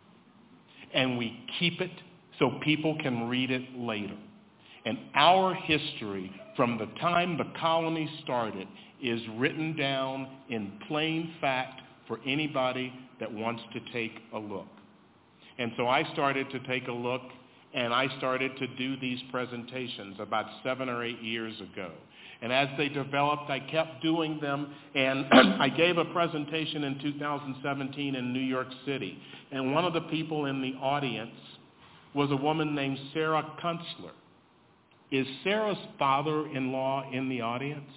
And we keep it so people can read it later. And our history, from the time the colony started, is written down in plain fact for anybody that wants to take a look. And so I started to take a look, and I started to do these presentations about seven or eight years ago. And as they developed, I kept doing them, and I gave a presentation in two thousand seventeen in New York City. And one of the people in the audience was a woman named Sarah Kunstler. Is Sarah's father-in-law in the audience?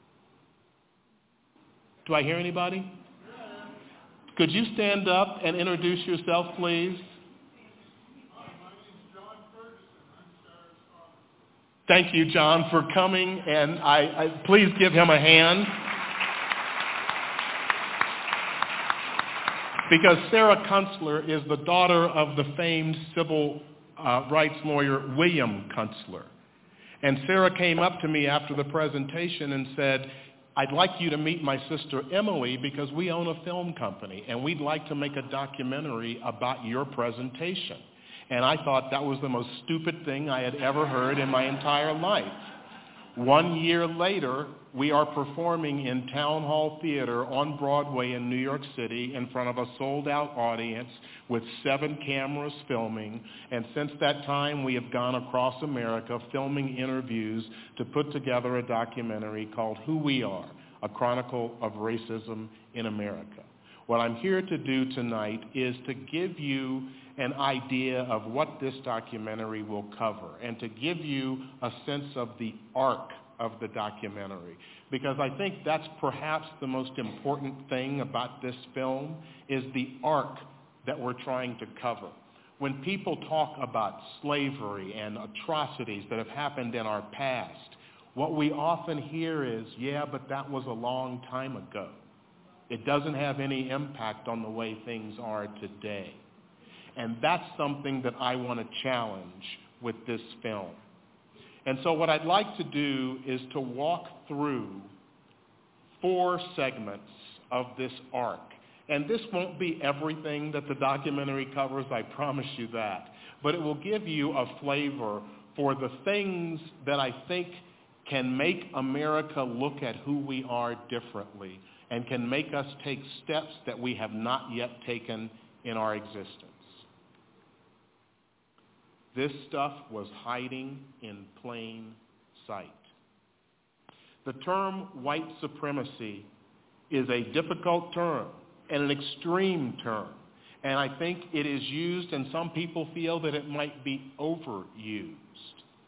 Do I hear anybody? Could you stand up and introduce yourself, please? Thank you, John, for coming, and I, I please give him a hand. Because Sarah Kunstler is the daughter of the famed civil uh, rights lawyer William Kunstler. And Sarah came up to me after the presentation and said, I'd like you to meet my sister Emily because we own a film company and we'd like to make a documentary about your presentation. And I thought that was the most stupid thing I had ever heard in my entire life. One year later, we are performing in Town Hall Theater on Broadway in New York City in front of a sold-out audience with seven cameras filming. And since that time, we have gone across America filming interviews to put together a documentary called Who We Are, a chronicle of racism in America. What I'm here to do tonight is to give you an idea of what this documentary will cover and to give you a sense of the arc of the documentary, because I think that's perhaps the most important thing about this film is the arc that we're trying to cover. When people talk about slavery and atrocities that have happened in our past, what we often hear is, yeah, but that was a long time ago. It doesn't have any impact on the way things are today. And that's something that I want to challenge with this film. And so what I'd like to do is to walk through four segments of this arc. And this won't be everything that the documentary covers, I promise you that. But it will give you a flavor for the things that I think can make America look at who we are differently and can make us take steps that we have not yet taken in our existence. This stuff was hiding in plain sight. The term white supremacy is a difficult term and an extreme term, and I think it is used, and some people feel that it might be overused.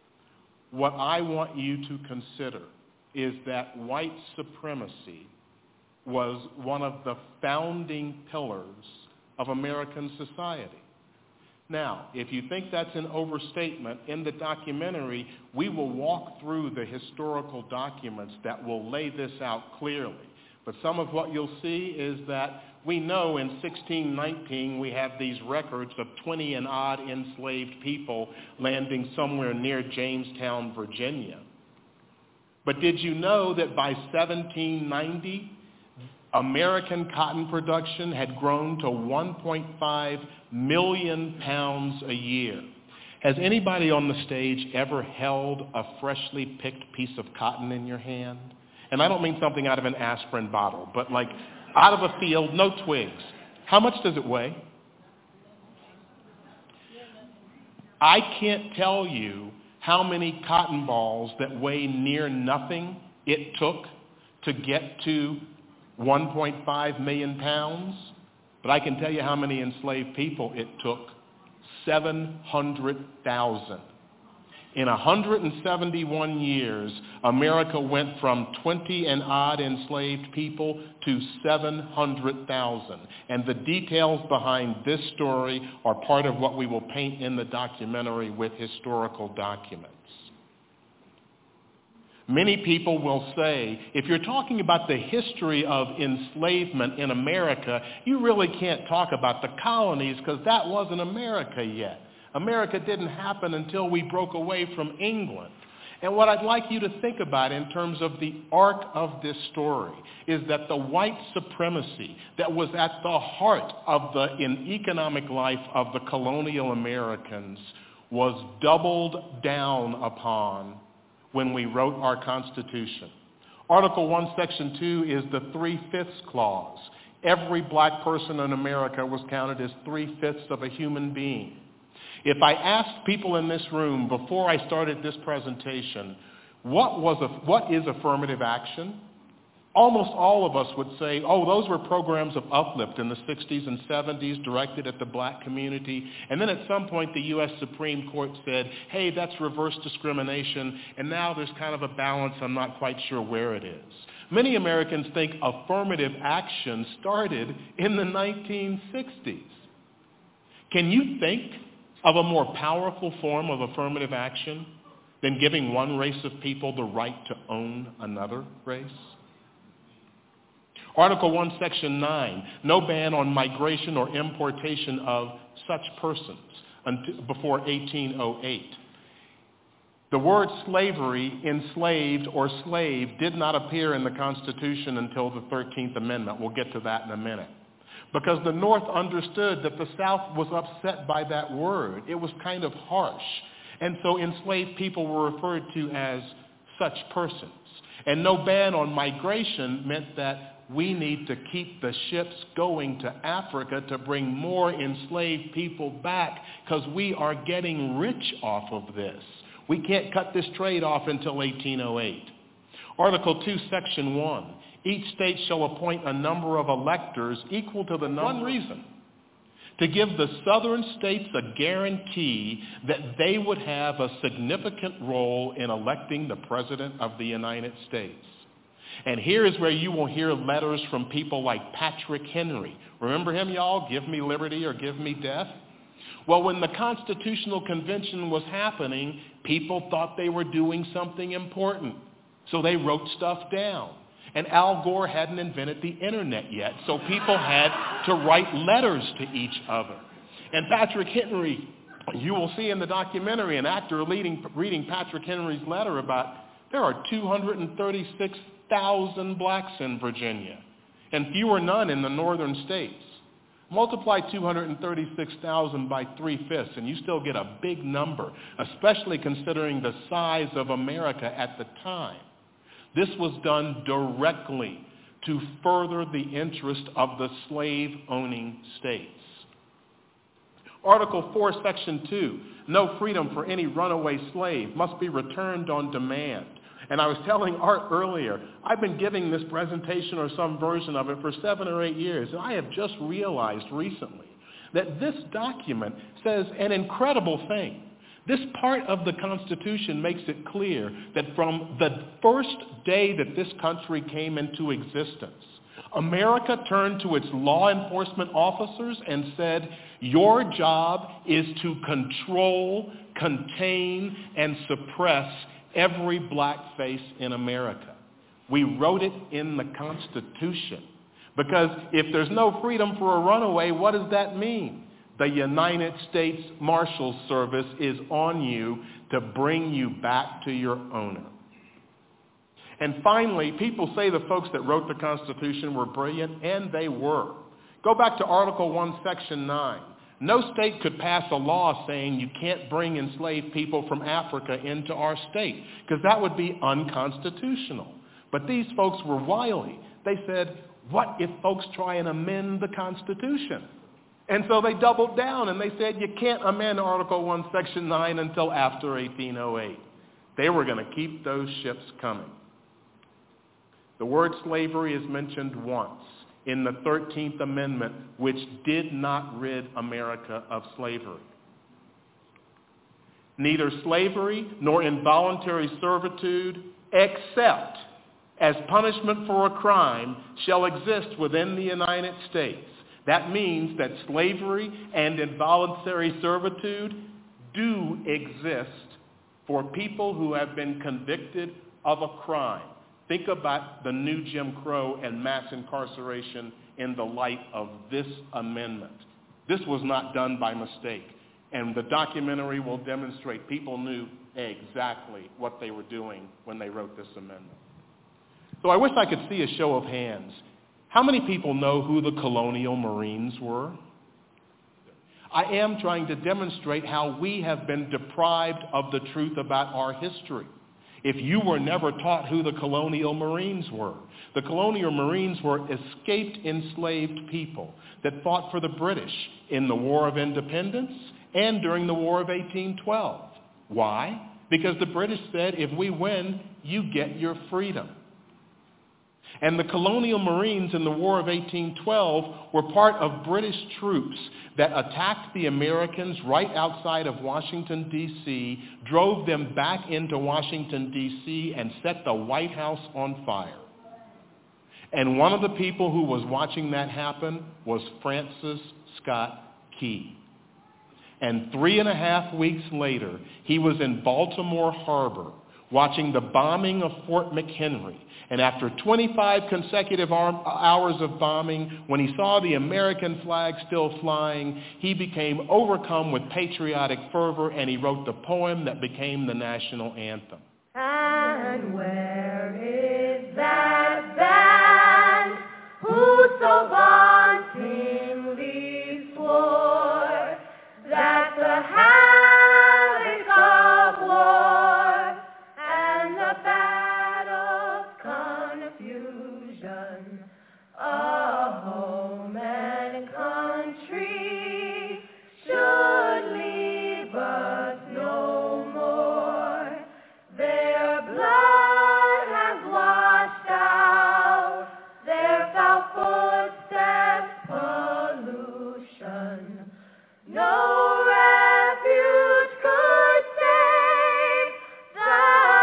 what I want you to consider is that white supremacy was one of the founding pillars of American society. Now, if you think that's an overstatement, in the documentary, we will walk through the historical documents that will lay this out clearly. But some of what you'll see is that we know in sixteen nineteen we have these records of twenty and odd enslaved people landing somewhere near Jamestown, Virginia. But did you know that by seventeen ninety, American cotton production had grown to one point five million pounds a year? Has anybody on the stage ever held a freshly picked piece of cotton in your hand? And I don't mean something out of an aspirin bottle, but like out of a field, no twigs. How much does it weigh? I can't tell you how many cotton balls that weigh near nothing it took to get to one point five million pounds, but I can tell you how many enslaved people it took, seven hundred thousand. In one hundred seventy-one years, America went from twenty and odd enslaved people to seven hundred thousand. And the details behind this story are part of what we will paint in the documentary with historical documents. Many people will say, if you're talking about the history of enslavement in America, you really can't talk about the colonies because that wasn't America yet. America didn't happen until we broke away from England. And what I'd like you to think about in terms of the arc of this story is that the white supremacy that was at the heart of the in economic life of the colonial Americans was doubled down upon when we wrote our Constitution. Article one, Section two is the three-fifths clause. Every black person in America was counted as three-fifths of a human being. If I asked people in this room before I started this presentation, what was a, what is affirmative action? Almost all of us would say, oh, those were programs of uplift in the sixties and seventies directed at the black community. And then at some point the U S Supreme Court said, hey, that's reverse discrimination, and now there's kind of a balance. I'm not quite sure where it is. Many Americans think affirmative action started in the nineteen sixties. Can you think of a more powerful form of affirmative action than giving one race of people the right to own another race? Article one, Section nine, no ban on migration or importation of such persons until, before eighteen oh eight. The word slavery, enslaved, or slave did not appear in the Constitution until the thirteenth Amendment. We'll get to that in a minute. Because the North understood that the South was upset by that word. It was kind of harsh. And so enslaved people were referred to as such persons. And no ban on migration meant that we need to keep the ships going to Africa to bring more enslaved people back because we are getting rich off of this. We can't cut this trade off until eighteen oh eight. Article two, Section one. Each state shall appoint a number of electors equal to the number. One reason, to give the southern states a guarantee that they would have a significant role in electing the President of the United States. And here is where you will hear letters from people like Patrick Henry. Remember him, y'all? Give me liberty or give me death. Well, when the Constitutional Convention was happening, people thought they were doing something important. So they wrote stuff down. And Al Gore hadn't invented the internet yet, so people had to write letters to each other. And Patrick Henry, you will see in the documentary an actor leading, reading Patrick Henry's letter about there are two hundred thirty-six thousand blacks in Virginia and few or none in the northern states. Multiply two hundred thirty-six thousand by three-fifths and you still get a big number, especially considering the size of America at the time. This was done directly to further the interest of the slave-owning states. Article four, Section two, no freedom for any runaway slave, must be returned on demand. And I was telling Art earlier, I've been giving this presentation or some version of it for seven or eight years, and I have just realized recently that this document says an incredible thing, This part of the Constitution makes it clear that from the first day that this country came into existence, America turned to its law enforcement officers and said, your job is to control, contain, and suppress every black face in America. We wrote it in the Constitution because if there's no freedom for a runaway, what does that mean? The United States Marshal Service is on you to bring you back to your owner. And finally, people say the folks that wrote the Constitution were brilliant, and they were. Go back to Article one, Section nine. No state could pass a law saying you can't bring enslaved people from Africa into our state, because that would be unconstitutional. But these folks were wily. They said, what if folks try and amend the Constitution? And so they doubled down and they said, you can't amend Article one, Section nine until after eighteen oh eight. They were going to keep those ships coming. The word slavery is mentioned once in the thirteenth Amendment, which did not rid America of slavery. Neither slavery nor involuntary servitude, except as punishment for a crime, shall exist within the United States. That means that slavery and involuntary servitude do exist for people who have been convicted of a crime. Think about the new Jim Crow and mass incarceration in the light of this amendment. This was not done by mistake. And the documentary will demonstrate people knew exactly what they were doing when they wrote this amendment. So I wish I could see a show of hands. How many people know who the Colonial Marines were? I am trying to demonstrate how we have been deprived of the truth about our history. If you were never taught who the Colonial Marines were, the Colonial Marines were escaped enslaved people that fought for the British in the War of Independence and during the War of eighteen twelve. Why? Because the British said, if we win, you get your freedom. And the Colonial Marines in the War of eighteen twelve were part of British troops that attacked the Americans right outside of Washington, D C, drove them back into Washington, D C, and set the White House on fire. And one of the people who was watching that happen was Francis Scott Key. And three and a half weeks later, he was in Baltimore Harbor watching the bombing of Fort McHenry. And after twenty-five consecutive hours of bombing, when he saw the American flag still flying, he became overcome with patriotic fervor, and he wrote the poem that became the national anthem. And where is that band who so vauntingly swore that the havoc of war and the battle's confusion of home and country should leave us no more? Their blood has washed out their foul footsteps, pollution. No refuge could save the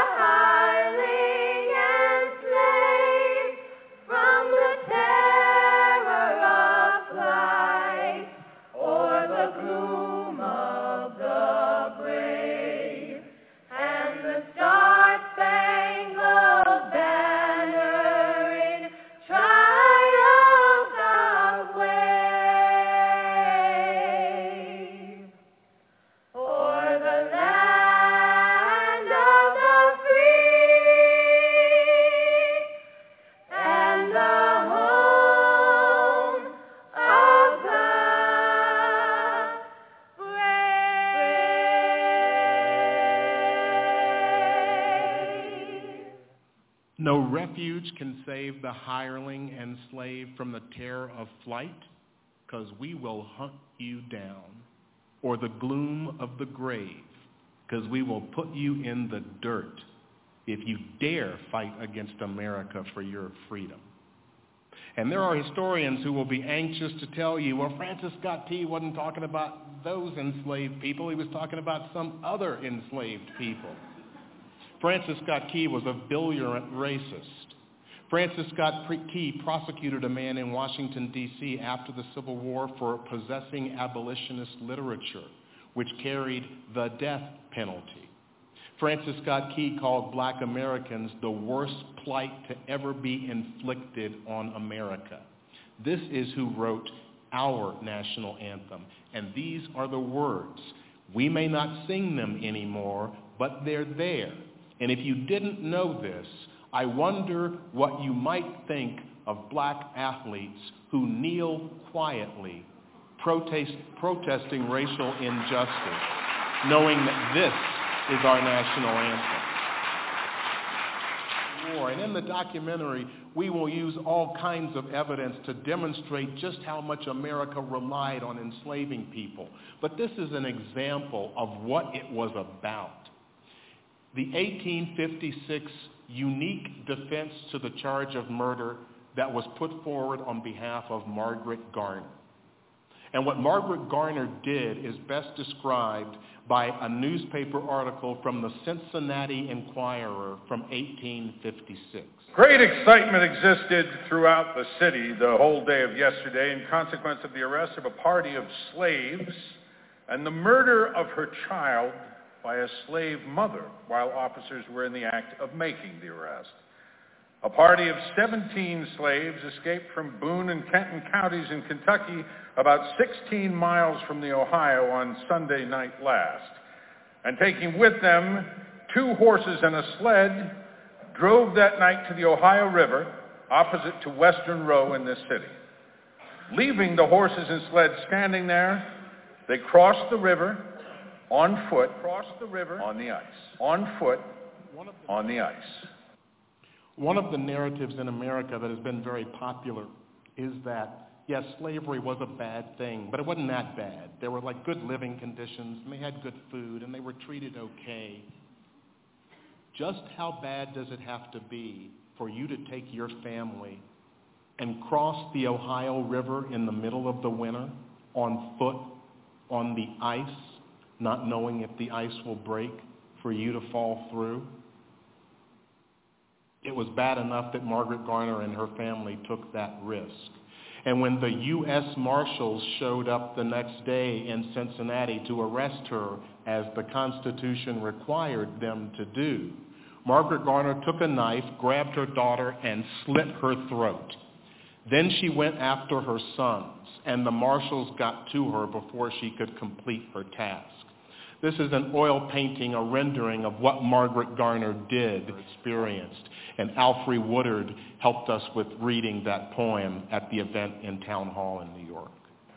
hireling enslaved from the terror of flight or the gloom of the grave. And the star-spangled banner in triumph doth wave o'er the land of the free and the home of the brave. No refuge can save the hireling and slave from the terror of flight, 'cause we will hunt you down, or the gloom of the grave, 'cause we will put you in the dirt if you dare fight against America for your freedom. And there are historians who will be anxious to tell you, well, Francis Scott Key wasn't talking about those enslaved people. He was talking about some other enslaved people. Francis Scott Key was a virulent racist. Francis Scott Key prosecuted a man in Washington, D C after the Civil War for possessing abolitionist literature, which carried the death penalty. Francis Scott Key called black Americans the worst plight to ever be inflicted on America. This is who wrote our national anthem, and these are the words. We may not sing them anymore, but they're there. And if you didn't know this, I wonder what you might think of black athletes who kneel quietly, protest, protesting racial injustice, knowing that this is our national anthem. War. And in the documentary, we will use all kinds of evidence to demonstrate just how much America relied on enslaving people. But this is an example of what it was about. The eighteen fifty-six unique defense to the charge of murder that was put forward on behalf of Margaret Garner. And what Margaret Garner did is best described by a newspaper article from the Cincinnati Enquirer from eighteen fifty-six. Great excitement existed throughout the city the whole day of yesterday in consequence of the arrest of a party of slaves and the murder of her child by a slave mother while officers were in the act of making the arrest. A party of seventeen slaves escaped from Boone and Kenton counties in Kentucky about sixteen miles from the Ohio on Sunday night last, and taking with them two horses and a sled, drove that night to the Ohio River opposite to Western Row in this city. Leaving the horses and sled standing there, they crossed the river on foot, crossed the river on the ice, on foot on the ice. One of the narratives in America that has been very popular is that, yes, slavery was a bad thing, but it wasn't that bad. There were like good living conditions, and they had good food, and they were treated okay. Just how bad does it have to be for you to take your family and cross the Ohio River in the middle of the winter on foot on the ice, not knowing if the ice will break, for you to fall through? It was bad enough that Margaret Garner and her family took that risk. And when the U S Marshals showed up the next day in Cincinnati to arrest her, as the Constitution required them to do, Margaret Garner took a knife, grabbed her daughter, and slit her throat. Then she went after her sons, and the marshals got to her before she could complete her task. This is an oil painting, a rendering of what Margaret Garner did, experienced. And Alfre Woodard helped us with reading that poem at the event in Town Hall in New York.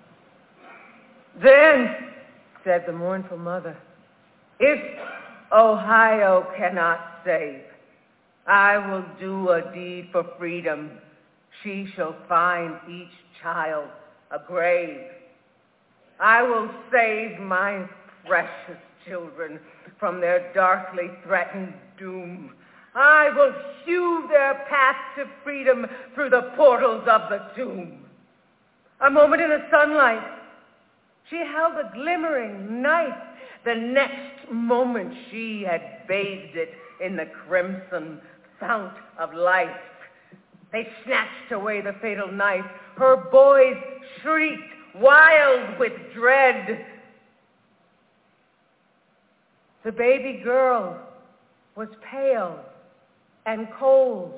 Then, said the mournful mother, if Ohio cannot save, I will do a deed for freedom. She shall find each child a grave. I will save my precious children from their darkly threatened doom. I will hew their path to freedom through the portals of the tomb. A moment in the sunlight, she held a glimmering knife. The next moment she had bathed it in the crimson fount of life. They snatched away the fatal knife. Her boys shrieked, wild with dread. The baby girl was pale and cold.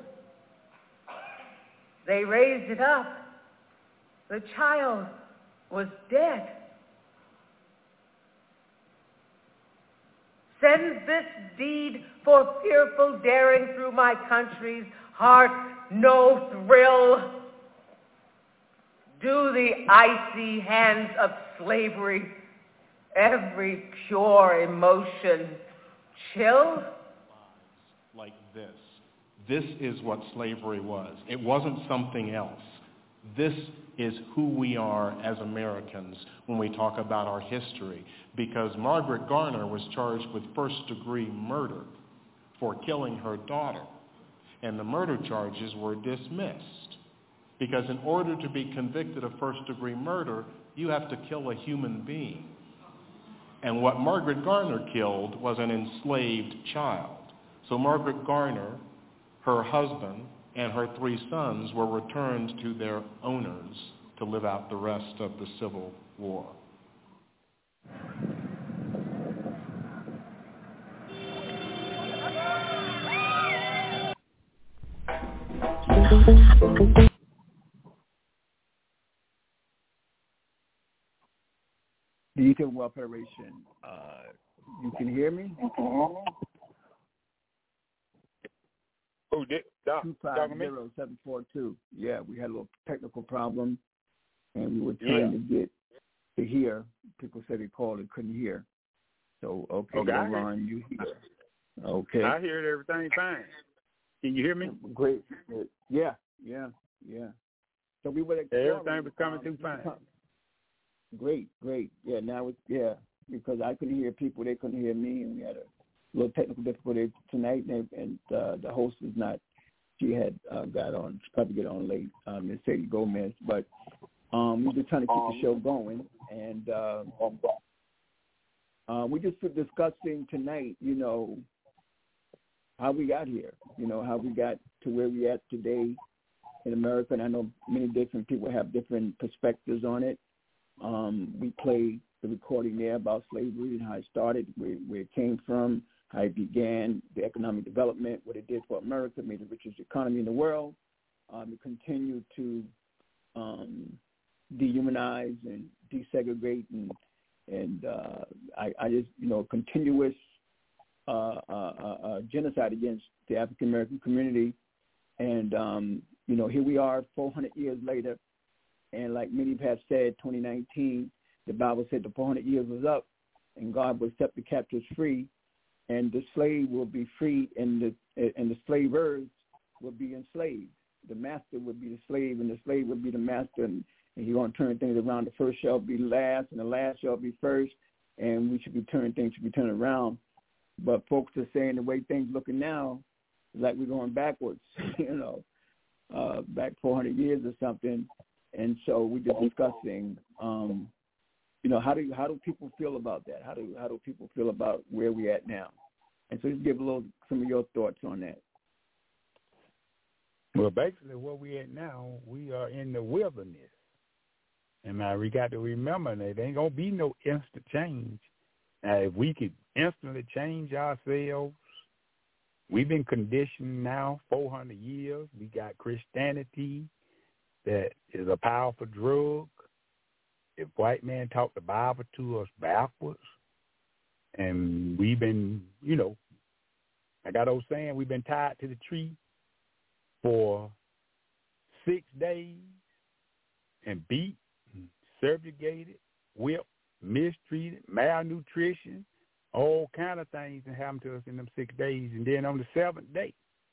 They raised it up. The child was dead. Sends this deed for fearful daring through my country's heart no thrill. Do the icy hands of slavery every pure emotion chill? Like this. This is what slavery was. It wasn't something else. This is who we are as Americans when we talk about our history, because Margaret Garner was charged with first-degree murder for killing her daughter, and the murder charges were dismissed. Because in order to be convicted of first-degree murder, you have to kill a human being. And what Margaret Garner killed was an enslaved child. So Margaret Garner, her husband, and her three sons were returned to their owners to live out the rest of the Civil War. The Ethiopian World Federation, uh, you can hear me? Oh, Doc, two five zero seven four two. Yeah, we had a little technical problem, and we were trying Yeah. to get to hear. People said they called and couldn't hear. So, okay, Okay, I Ron, you hear. Okay. I hear everything fine. Can you hear me? Great. Yeah, yeah, yeah. So we were exploring. Everything was coming um, through fine. Great, great. Yeah, now it's, yeah, because I couldn't hear people, they couldn't hear me, and we had a little technical difficulty tonight, and, and uh, the host was not, she had uh, got on, she probably get on late, um, Miss Sadie Gomez, but um, we were just trying to keep the show going, and uh, uh, we just were discussing tonight, you know, how we got here, you know, how we got to where we at today in America, and I know many different people have different perspectives on it. Um, we played the recording there about slavery and how it started, where, where it came from, how it began, the economic development, what it did for America, made the richest economy in the world. Um, it continued to um, dehumanize and desegregate and, and uh, I, I just, you know, continuous uh, uh, uh, genocide against the African American community. And, um, you know, here we are four hundred years later. And like many have said, twenty nineteen, the Bible said the four hundred years was up, and God will set the captives free, and the slave will be free, and the and the slavers will be enslaved. The master would be the slave, and the slave would be the master, and, and he's going to turn things around. The first shall be last, and the last shall be first, and we should be turning things should be turning around. But folks are saying the way things looking now, is like we're going backwards, you know, uh, back four hundred years or something. And so we're just discussing, um, you know, how do how do people feel about that? How do how do people feel about where we're at now? And so just give a little some of your thoughts on that. Well, basically, where we at now, we are in the wilderness, and now we got to remember that there ain't gonna be no instant change. Now, if we could instantly change ourselves, we've been conditioned now four hundred years. We got Christianity. That is a powerful drug. If white man taught the Bible to us backwards, and we've been, you know, I got old saying, we've been tied to the tree for six days and beat, subjugated, whipped, mistreated, malnutrition, all kind of things that happened to us in them six days. And then on the seventh day,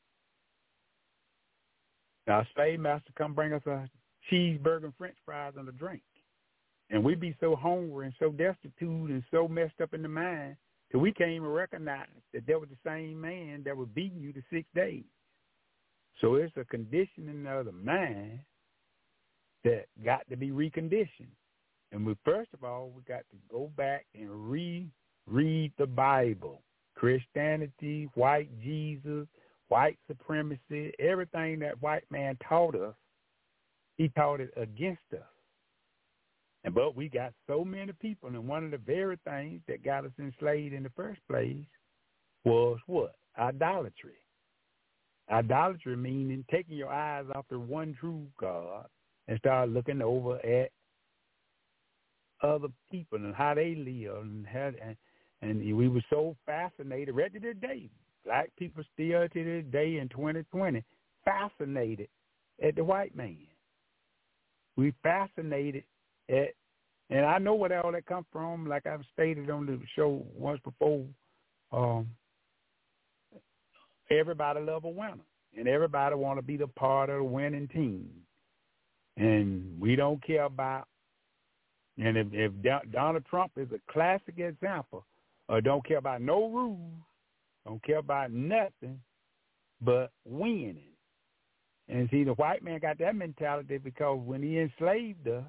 now, a slave master come bring us a cheeseburger and french fries and a drink. And we be so hungry and so destitute and so messed up in the mind till we can't even recognize that that was the same man that was beating you the six days. So it's a conditioning of the mind that got to be reconditioned. And we, first of all, we got to go back and reread the Bible. Christianity, white Jesus, white supremacy, everything that white man taught us, he taught it against us. And but we got so many people, and one of the very things that got us enslaved in the first place was what? Idolatry. Idolatry meaning taking your eyes off the one true God and start looking over at other people and how they live, and how, and, and we were so fascinated right to this day. Black people still to this day in twenty twenty fascinated at the white man. We fascinated at, and I know where all that come from. Like I've stated on the show once before, um, everybody love a winner, and everybody want to be the part of the winning team. And we don't care about. And if, if Donald Trump is a classic example, or don't care about no rules. Don't care about nothing but winning. And see, the white man got that mentality because when he enslaved us,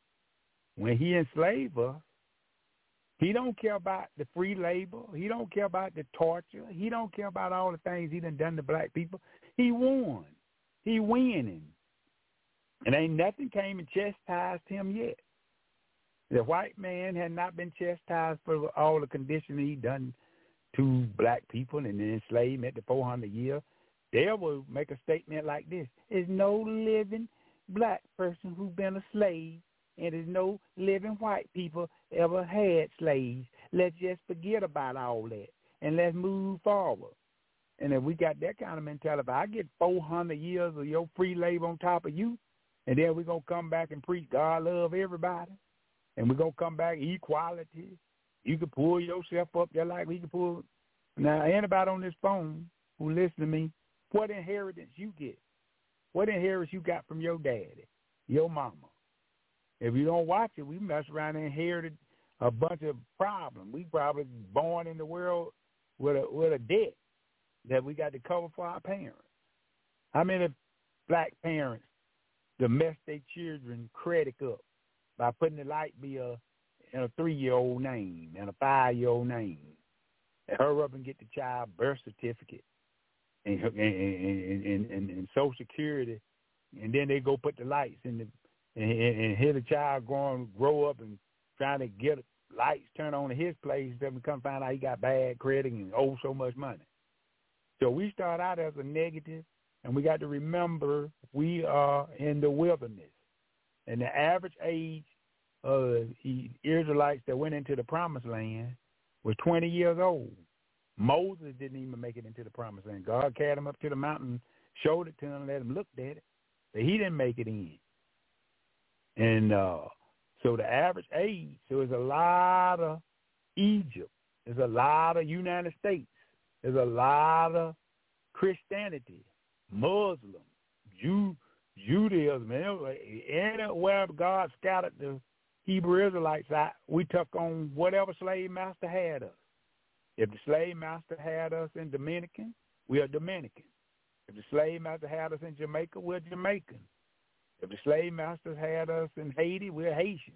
when he enslaved us, he don't care about the free labor. He don't care about the torture. He don't care about all the things he done done to black people. He won. He winning. And ain't nothing came and chastised him yet. The white man had not been chastised for all the conditioning he done to black people and the enslavement the four hundred years. They will make a statement like this. There's no living black person who's been a slave, and there's no living white people ever had slaves. Let's just forget about all that, and let's move forward. And if we got that kind of mentality, if I get four hundred years of your free labor on top of you, and then we're going to come back and preach God love everybody, and we're going to come back equality. You can pull yourself up there like we can pull. Now, anybody on this phone who listen to me, what inheritance you get? What inheritance you got from your daddy, your mama? If you don't watch it, we mess around and inherited a bunch of problems. We probably born in the world with a with a debt that we got to cover for our parents. How many black parents to mess their children credit up by putting the light bill in a three-year-old name and a five-year-old name, and hurry up and get the child birth certificate and and, and, and, and, and Social Security, and then they go put the lights in the and, and, and hear the child growing, grow up and trying to get lights turned on in his place, then we come find out he got bad credit and owe so much money. So we start out as a negative, and we got to remember we are in the wilderness. And the average age of the Israelites that went into the promised land was twenty years old. Moses didn't even make it into the promised land. God carried him up to the mountain, showed it to him, let him look at it, but he didn't make it in. And uh, so the average age, so there's a lot of Egypt. There's a lot of United States. There's a lot of Christianity, Muslim, Jew, Judaism. Anywhere God scattered the Hebrew Israelites out, we took on whatever slave master had us. If the slave master had us in Dominican, we are Dominican. If the slave master had us in Jamaica, we're Jamaican. If the slave masters had us in Haiti, we're Haitian.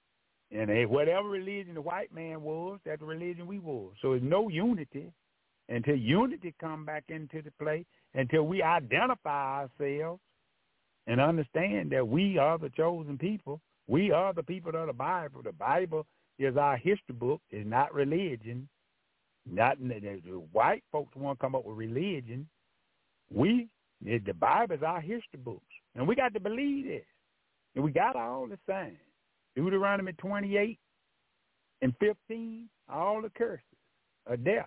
And whatever religion the white man was, that's the religion we was. So there's no unity until unity come back into the play, until we identify ourselves and understand that we are the chosen people. We are the people of the Bible. The Bible is our history book. It's not religion. Not the white folks want to come up with religion. We, the Bible is our history books. And we got to believe this. And we got all the signs. Deuteronomy twenty-eight and fifteen, all the curses are there.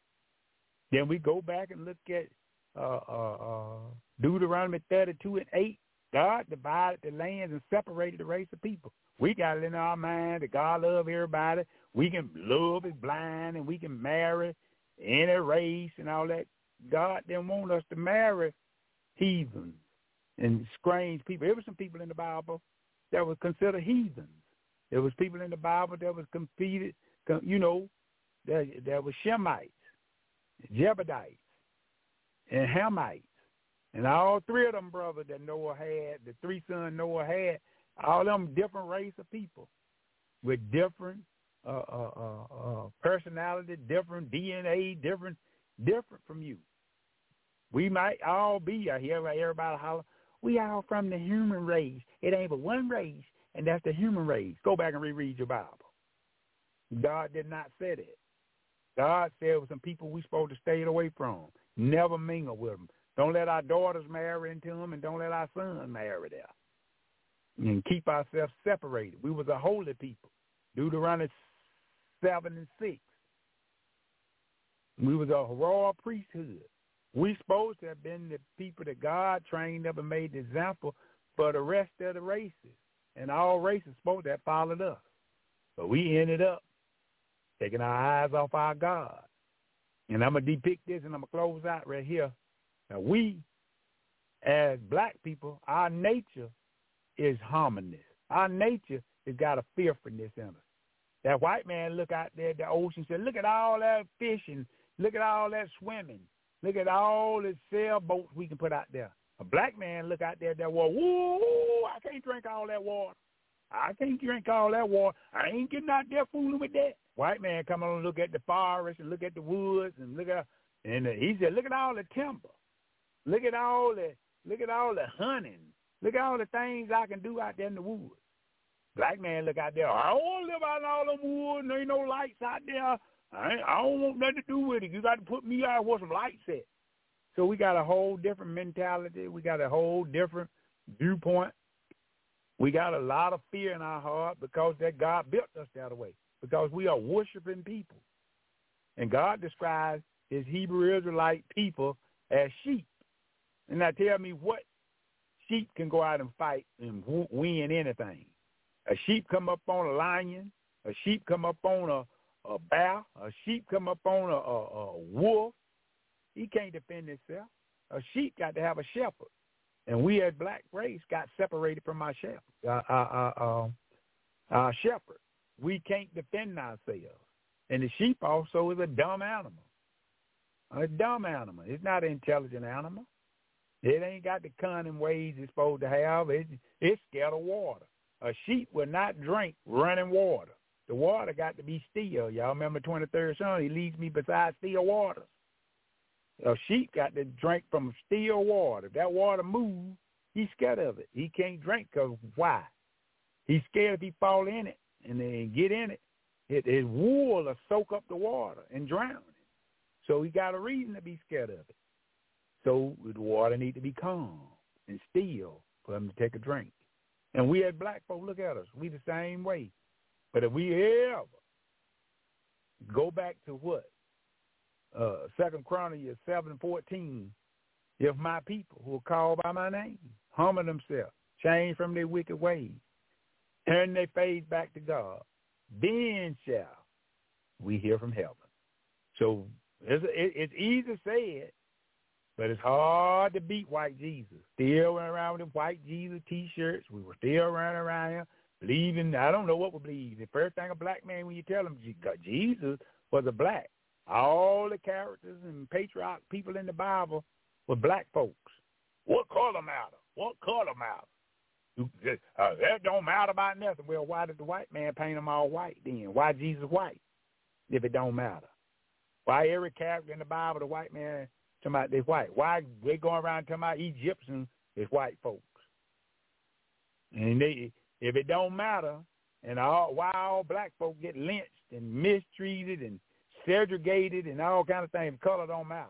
Then we go back and look at uh, uh, uh, Deuteronomy thirty-two and eight. God divided the lands and separated the race of people. We got it in our mind that God loves everybody. We can love is blind, and we can marry any race and all that. God didn't want us to marry heathens and strange people. There were some people in the Bible that was considered heathens. There was people in the Bible that was competed, you know, that, that was Shemites, Jebusites, and Hamites. And all three of them brothers that Noah had, the three sons Noah had, all of them different race of people with different uh, uh, uh, uh, personality, different D N A, different different from you. We might all be, I hear everybody holler, we all from the human race. It ain't but one race, and that's the human race. Go back and reread your Bible. God did not say that. God said it was some people we supposed to stay away from. Never mingle with them. Don't let our daughters marry into them, and don't let our sons marry there. And keep ourselves separated. We was a holy people. Deuteronomy seven and six. We was a royal priesthood. We supposed to have been the people that God trained up and made the example for the rest of the races. And all races supposed to have followed us. But we ended up taking our eyes off our God. And I'm going to depict this, and I'm going to close out right here. Now, we, as black people, our nature is harmonious. Our nature has got a fearfulness in us. That white man look out there at the ocean and say, look at all that fishing. Look at all that swimming. Look at all the sailboats we can put out there. A black man look out there at that water, whoa, I can't drink all that water. I can't drink all that water. I ain't getting out there fooling with that. White man come on and look at the forest and look at the woods and look at, and he said, look at all the timber. Look at all the, look at all the hunting. Look at all the things I can do out there in the woods. Black man look out there, I don't want to live out in all them woods. There ain't no lights out there. I, ain't, I don't want nothing to do with it. You got to put me out where some lights at. So we got a whole different mentality. We got a whole different viewpoint. We got a lot of fear in our heart because that God built us that way, because we are worshiping people. And God describes his Hebrew Israelite people as sheep. And now tell me what sheep can go out and fight and win anything. A sheep come up on a lion. A sheep come up on a, a bear. A sheep come up on a, a, a wolf. He can't defend himself. A sheep got to have a shepherd. And we as black race got separated from our shepherd. Our, our, our, our shepherd. We can't defend ourselves. And the sheep also is a dumb animal. A dumb animal. It's not an intelligent animal. It ain't got the cunning ways it's supposed to have. It, it's scared of water. A sheep will not drink running water. The water got to be still. Y'all remember twenty-third Son? He leads me beside still waters. A sheep got to drink from still water. If that water moves, he's scared of it. He can't drink because why? He's scared if he fall in it and then get in it, it his wool will soak up the water and drown it. So he got a reason to be scared of it. So the water need to be calm and still for him to take a drink. And we as black folk, look at us. We the same way. But if we ever go back to what? Uh, Second Chronicles seven fourteen, if my people who are called by my name humble themselves, change from their wicked ways, turn their face back to God, then shall we hear from heaven. So it's, it, it's easy said, but it's hard to beat white Jesus. Still running around with the white Jesus T-shirts. We were still running around here believing, I don't know what we believe. The first thing a black man, when you tell him Jesus was a black, all the characters and patriarch people in the Bible were black folks. What color matter? What color matter? Uh, that don't matter about nothing. Well, why did the white man paint them all white then? Why Jesus white if it don't matter? Why every character in the Bible, the white man, talking about they white? Why they going around talking about Egyptians is white folks? And they, if it don't matter, and all, why all black folk get lynched and mistreated and segregated and all kind of things, color don't matter.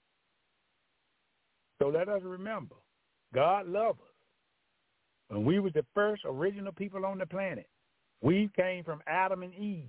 So let us remember, God loves us. When we were the first original people on the planet, we came from Adam and Eve.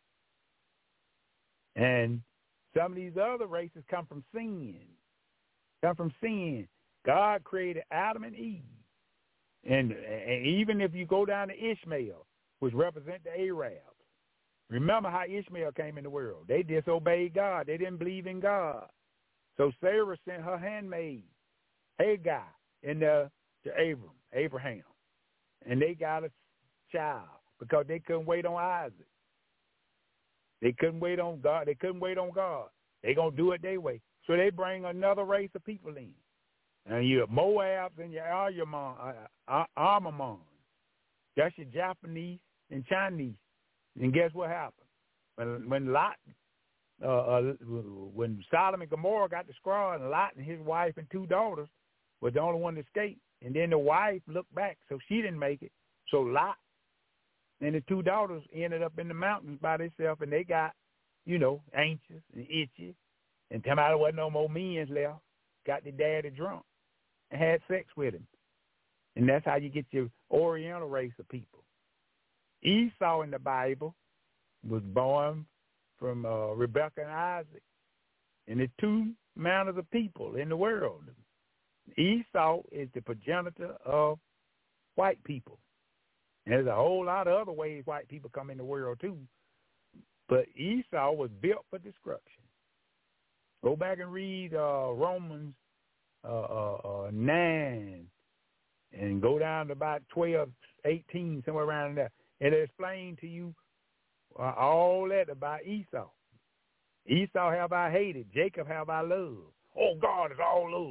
And some of these other races come from sin. Come from sin. God created Adam and Eve. And, and even if you go down to Ishmael, which represent the Arabs, remember how Ishmael came in the world. They disobeyed God. They didn't believe in God. So Sarah sent her handmaid, Hagar, in the, to Abram, Abraham. And they got a child because they couldn't wait on Isaac. They couldn't wait on God. They couldn't wait on God. They're going to do it their way. So they bring another race of people in. And your Moabs and your Armamon. That's your Japanese and Chinese. And guess what happened? When when Lot, uh, uh, when Sodom and Gomorrah got destroyed, and Lot and his wife and two daughters were the only one to escape. And then the wife looked back, so she didn't make it. So Lot and the two daughters ended up in the mountains by themselves, and they got, you know, anxious and itchy. And come out, there wasn't no more men left. Got the daddy drunk and had sex with him. And that's how you get your Oriental race of people. Esau in the Bible was born from uh, Rebekah and Isaac. And the two manners of people in the world. Esau is the progenitor of white people. And there's a whole lot of other ways white people come in the world too. But Esau was built for destruction. Go back and read uh, Romans uh, uh, uh, nine and go down to about twelve, eighteen, somewhere around there. It'll explain to you uh, all that about Esau. Esau have I hated. Jacob have I loved. Oh, God is all love.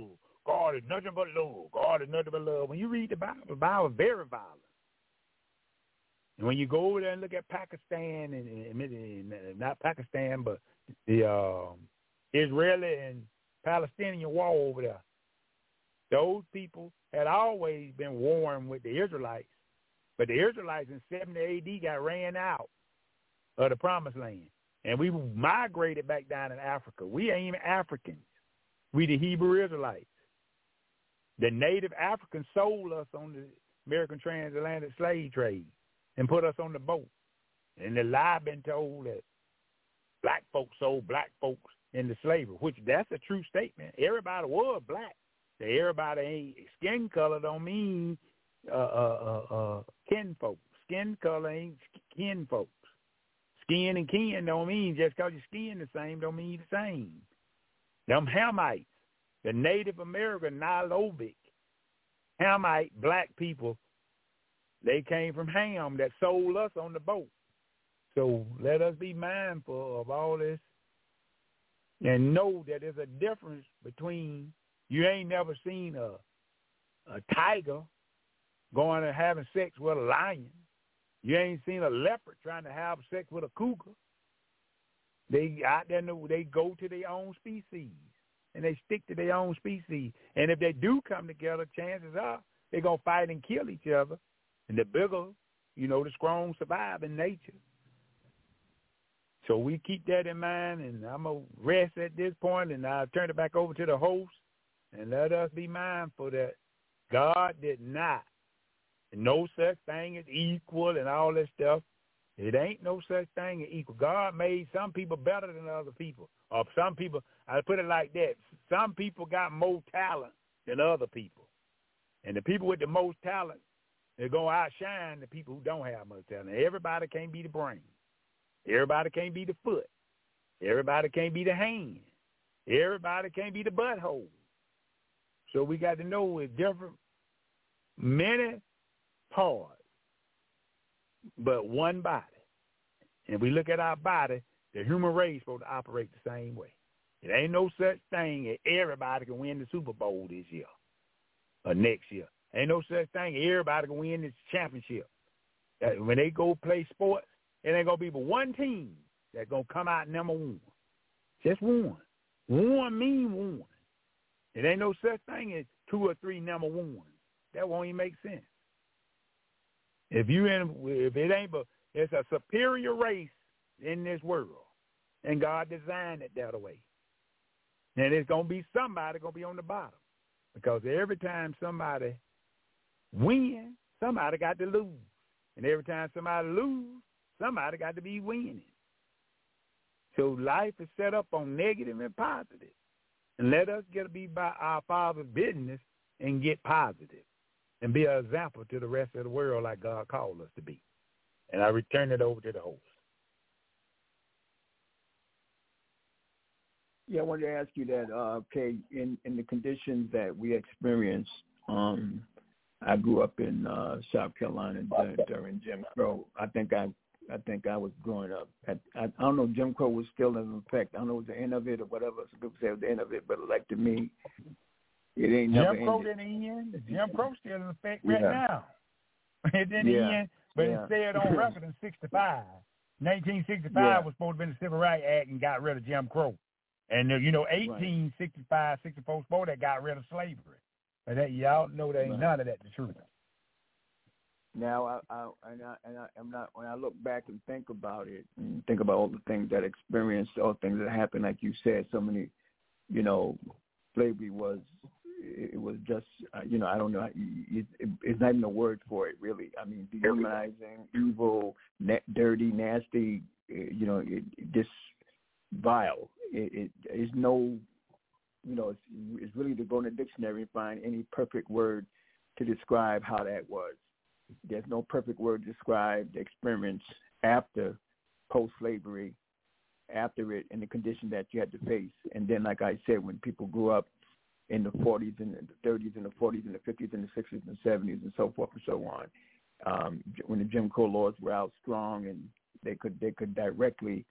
God is nothing but love. God is nothing but love. When you read the Bible, the Bible is very violent. And when you go over there and look at Pakistan, and, and, and not Pakistan, but the um, Israeli and Palestinian war over there, those people had always been warring with the Israelites. But the Israelites in seventy A D got ran out of the Promised Land. And we migrated back down in Africa. We ain't even Africans. We the Hebrew Israelites. The native Africans sold us on the American transatlantic slave trade and put us on the boat. And the lie been told that black folks sold black folks into slavery, which that's a true statement. Everybody was black. So everybody ain't skin color don't mean uh, uh, uh, uh, kin folks. Skin color ain't kin folks. Skin and kin don't mean just because your skin the same don't mean the same. Them Hamites, the Native American Nilovic Hamite black people, they came from Ham that sold us on the boat. So let us be mindful of all this and know that there's a difference between, you ain't never seen a a tiger going and having sex with a lion. You ain't seen a leopard trying to have sex with a cougar. They out there, they go to their own species, and they stick to their own species. And if they do come together, chances are they're going to fight and kill each other. And the bigger, you know, the strong survive in nature. So we keep that in mind, and I'm going to rest at this point, and I'll turn it back over to the host, and let us be mindful that God did not, no such thing as equal and all that stuff. It ain't no such thing as equal. God made some people better than other people. Or some people, I put it like that, some people got more talent than other people. And the people with the most talent, they're going to outshine the people who don't have much talent. Everybody can't be the brain. Everybody can't be the foot. Everybody can't be the hand. Everybody can't be the butthole. So we got to know it's different, many parts, but one body. And we look at our body, the human race is supposed to operate the same way. It ain't no such thing as everybody can win the Super Bowl this year or next year. Ain't no such thing as everybody can win this championship. When they go play sports, it ain't going to be but one team that's going to come out number one. Just one. One mean one. It ain't no such thing as two or three number ones. That won't even make sense. If you in, if it ain't, but it's a superior race in this world, and God designed it that way. And it's gonna be somebody gonna be on the bottom, because every time somebody win, somebody got to lose, and every time somebody lose, somebody got to be winning. So life is set up on negative and positive. And let us get to be by our Father's business and get positive and be an example to the rest of the world like God called us to be. And I return it over to the host. Yeah, I wanted to ask you that, uh, okay, in, in the conditions that we experience, um, I grew up in uh, South Carolina during, during Jim Crow. I think I I think I was growing up. At, I, I don't know if Jim Crow was still in effect. I don't know if it was the end of it or whatever. Some people say it was the end of it, but like to me, it ain't never Jim Crow ended. didn't end. Jim Crow still in effect Yeah. right now. It didn't Yeah. end, but Yeah. it said on record in sixty-five. nineteen sixty-five Yeah. was supposed to be the Civil Rights Act and got rid of Jim Crow. And, uh, you know, eighteen sixty-five, sixty-four, before that got rid of slavery. But that, y'all know there ain't Right. none of that the truth. Now, I, I, and I, and I, I'm not. When I look back and think about it, and think about all the things that experienced, all the things that happened, like you said, so many, you know, slavery was, it was just, uh, you know, I don't know, it, it, it's not even a word for it, really. I mean, dehumanizing, evil, na- dirty, nasty, you know, it, it just vile. It, it is no, you know, it's, it's really to go in the dictionary and find any perfect word to describe how that was. There's no perfect word to describe the experience after post-slavery, after it, and the condition that you had to face. And then, like I said, when people grew up in the forties and the thirties and the forties and the fifties and the sixties and the seventies and so forth and so on, um, when the Jim Crow laws were out strong and they could they could directly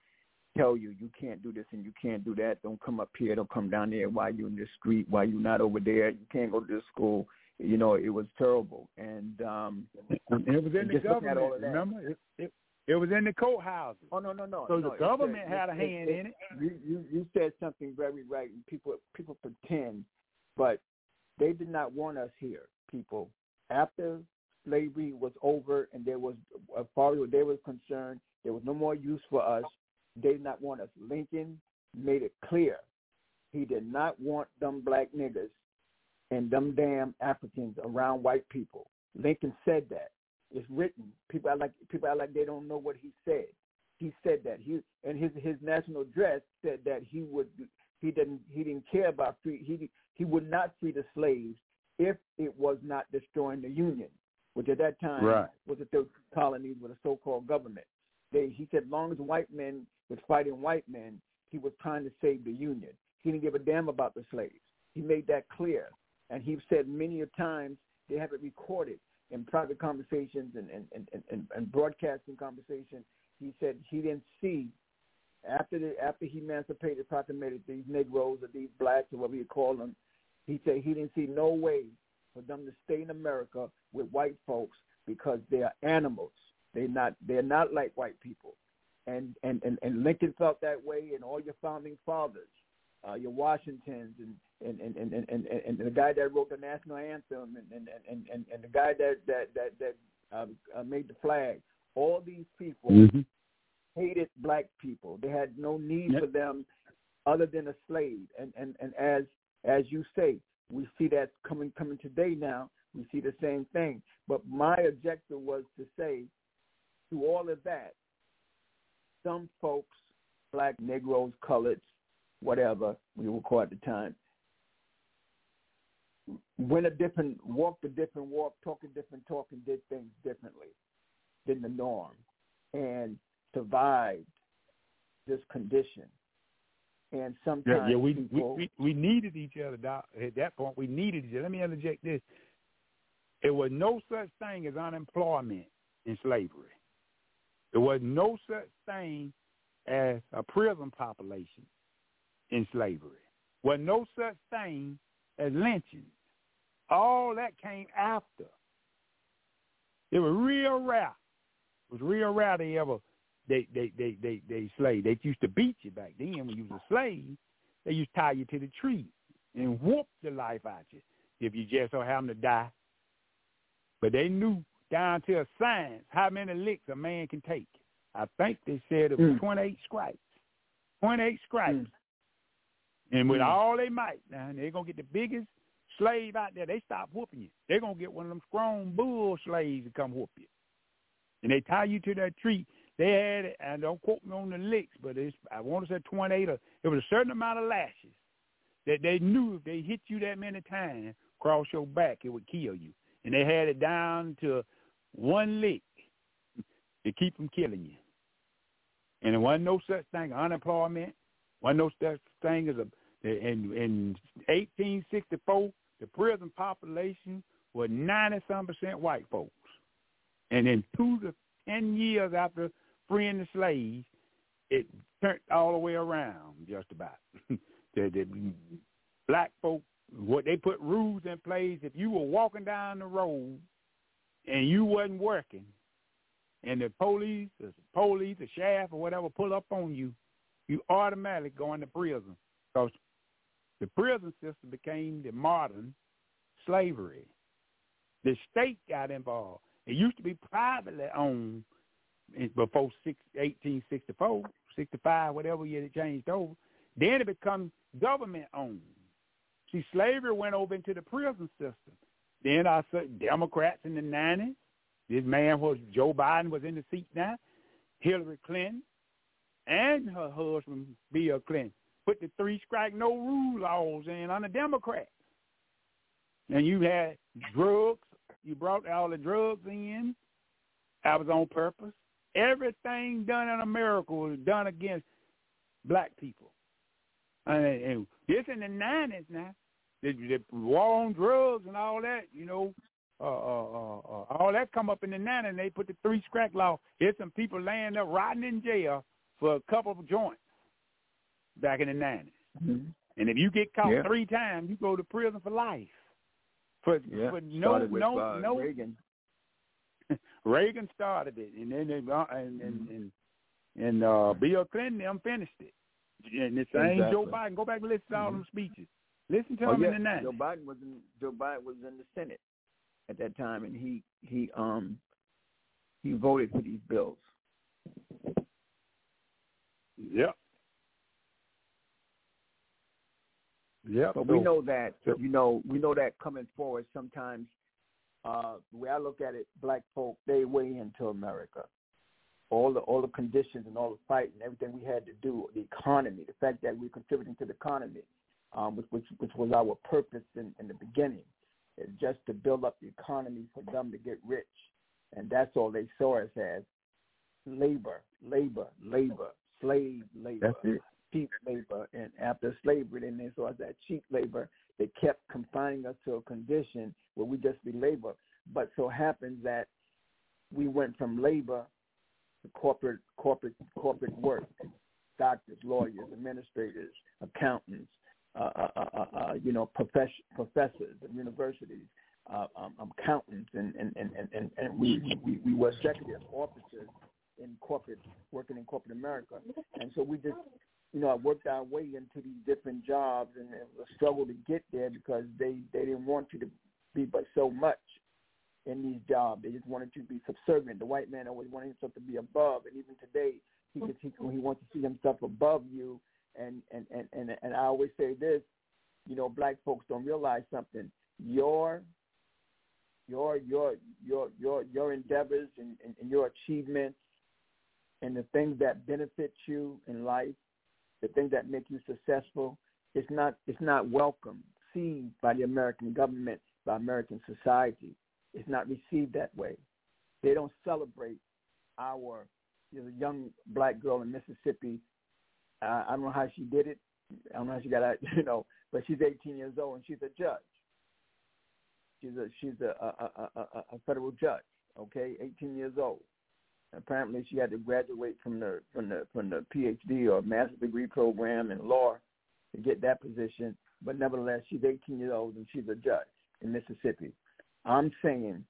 tell you you can't do this and you can't do that. Don't come up here. Don't come down there. Why you in this street? Why you not over there? You can't go to this school. You know, it was terrible. And um, and it was in the government. All of that. Remember, it, it it was in the courthouses. Oh no, no, no. So no, the government it, had a it, hand it, in it. You, you you said something very right. And people people pretend, but they did not want us here. People, after slavery was over and there was, as far as they were concerned, there was no more use for us. They did not want us. Lincoln made it clear he did not want them black niggas and them damn Africans around white people. Lincoln said that. It's written. People are like people are like they don't know what he said. He said that. He and his his national address said that he would he didn't he didn't care about free he he would not free the slaves if it was not destroying the Union, which at that time right. was the third colonies with a so-called government. They, he said, as long as white men was fighting white men, he was trying to save the Union. He didn't give a damn about the slaves. He made that clear. And he said many a times, they have it recorded in private conversations and, and, and, and, and broadcasting conversations. He said he didn't see, after the, after he emancipated, proclamated these Negroes or these blacks or whatever you call them, he said he didn't see no way for them to stay in America with white folks because they are animals. They're not. They're not like white people, and and, and, and Lincoln felt that way, and all your founding fathers, uh, your Washingtons, and and, and, and, and, and and the guy that wrote the national anthem, and and, and, and, and the guy that that that, that uh, uh, made the flag. All these people mm-hmm. hated black people. They had no need yep. for them, other than a slave. And and, and as as you say, we see that coming coming today. Now we see the same thing. But my objective was to say, through all of that, some folks, black, Negroes, coloreds, whatever we were called at the time, went a different, walked a different walk, talked a different talk, and did things differently than the norm, and survived this condition. And sometimes yeah, yeah we, people, we, we we needed each other, Doc. At that point, we needed each other. Let me interject this. There was no such thing as unemployment in slavery. There was no such thing as a prison population in slavery. There was no such thing as lynching. All that came after. It was real rare. It was real rare they ever they they they they, they slave. They used to beat you back then when you was a slave. They used to tie you to the tree and whoop the life out you if you just so happen to die. But they knew down to a science how many licks a man can take. I think they said it was mm. twenty-eight stripes. twenty-eight stripes. Mm. And with mm. all they might, now they're going to get the biggest slave out there. They stop whooping you. They're going to get one of them strong bull slaves to come whoop you. And they tie you to that tree. They had it, and don't quote me on the licks, but it's, I want to say twenty-eight. Or, it was a certain amount of lashes that they knew if they hit you that many times across your back, it would kill you. And they had it down to one lick to keep from killing you. And there wasn't no such thing as unemployment. Wasn't no such thing as a, in, in eighteen sixty-four, the prison population was ninety-some percent white folks. And in two to ten years after freeing the slaves, it turned all the way around just about. the, the black folk, what they put rules in place, if you were walking down the road and you wasn't working, and the police, the police, the sheriff, or whatever pull up on you, you automatically go into prison because the prison system became the modern slavery. The state got involved. It used to be privately owned before eighteen sixty-four, sixty-five, whatever year it changed over. Then it became government owned. See, slavery went over into the prison system. Then our Democrats in the nineties, this man was, Joe Biden was in the seat now, Hillary Clinton, and her husband, Bill Clinton, put the three strike no rule laws in on the Democrats. And you had drugs, you brought all the drugs in, that was on purpose. Everything done in America was done against black people. And, and this in the nineties now, the, the war on drugs and all that, you know, uh, uh, uh, uh, all that come up in the nineties, and they put the three strike law. There's some people laying there rotting in jail for a couple of joints. back in the nineties. Mm-hmm. And if you get caught Yeah. three times, you go to prison for life. For, Yeah. for no, Started with, no, uh, no. Reagan. Reagan started it, and then they, uh, and and and, and uh, Bill Clinton them finished it. And the same Exactly. Joe Biden. Go back and listen to all them speeches. Listen to Oh, him yeah. in the nineties. Joe Biden was in Joe Biden was in the Senate at that time, and he he um he voted for these bills. Yep. Yep. But we know that you know we know that coming forward sometimes. Uh, the way I look at it, black folk they way into America. All the all the conditions and all the fight and everything we had to do, the economy, the fact that we're contributing to the economy, um, which, which which was our purpose in, in the beginning, is just to build up the economy for them to get rich, and that's all they saw us as: labor, labor, labor, slave labor, cheap labor. And after slavery, then they saw us as cheap labor. They kept confining us to a condition where we just be labor. But so happens that we went from labor to corporate, corporate, corporate work. Doctors, lawyers, administrators, accountants, uh, uh, uh, uh, you know, profess- professors at universities, uh, um, accountants, and and and and, and we, we we were executive officers in corporate, working in corporate America, and so we just. You know, I worked our way into these different jobs, and it was a struggle to get there because they, they didn't want you to be but so much in these jobs. They just wanted you to be subservient. The white man always wanted himself to be above, and even today, he can, he, he wants to see himself above you. And, and, and, and, and I always say this, you know, black folks don't realize something. Your your your your your your endeavors and, and, and your achievements and the things that benefit you in life, the things that make you successful, it's not it's not welcome, seen by the American government, by American society. It's not received that way. They don't celebrate our you know, young black girl in Mississippi. Uh, I don't know how she did it. I don't know how she got out, you know, but she's eighteen years old and she's a judge. She's a she's a a, a, a, a federal judge. Okay, eighteen years old. Apparently, she had to graduate from the from the from the P H D or master's degree program in law to get that position. But nevertheless, she's eighteen years old and she's a judge in Mississippi. I'm saying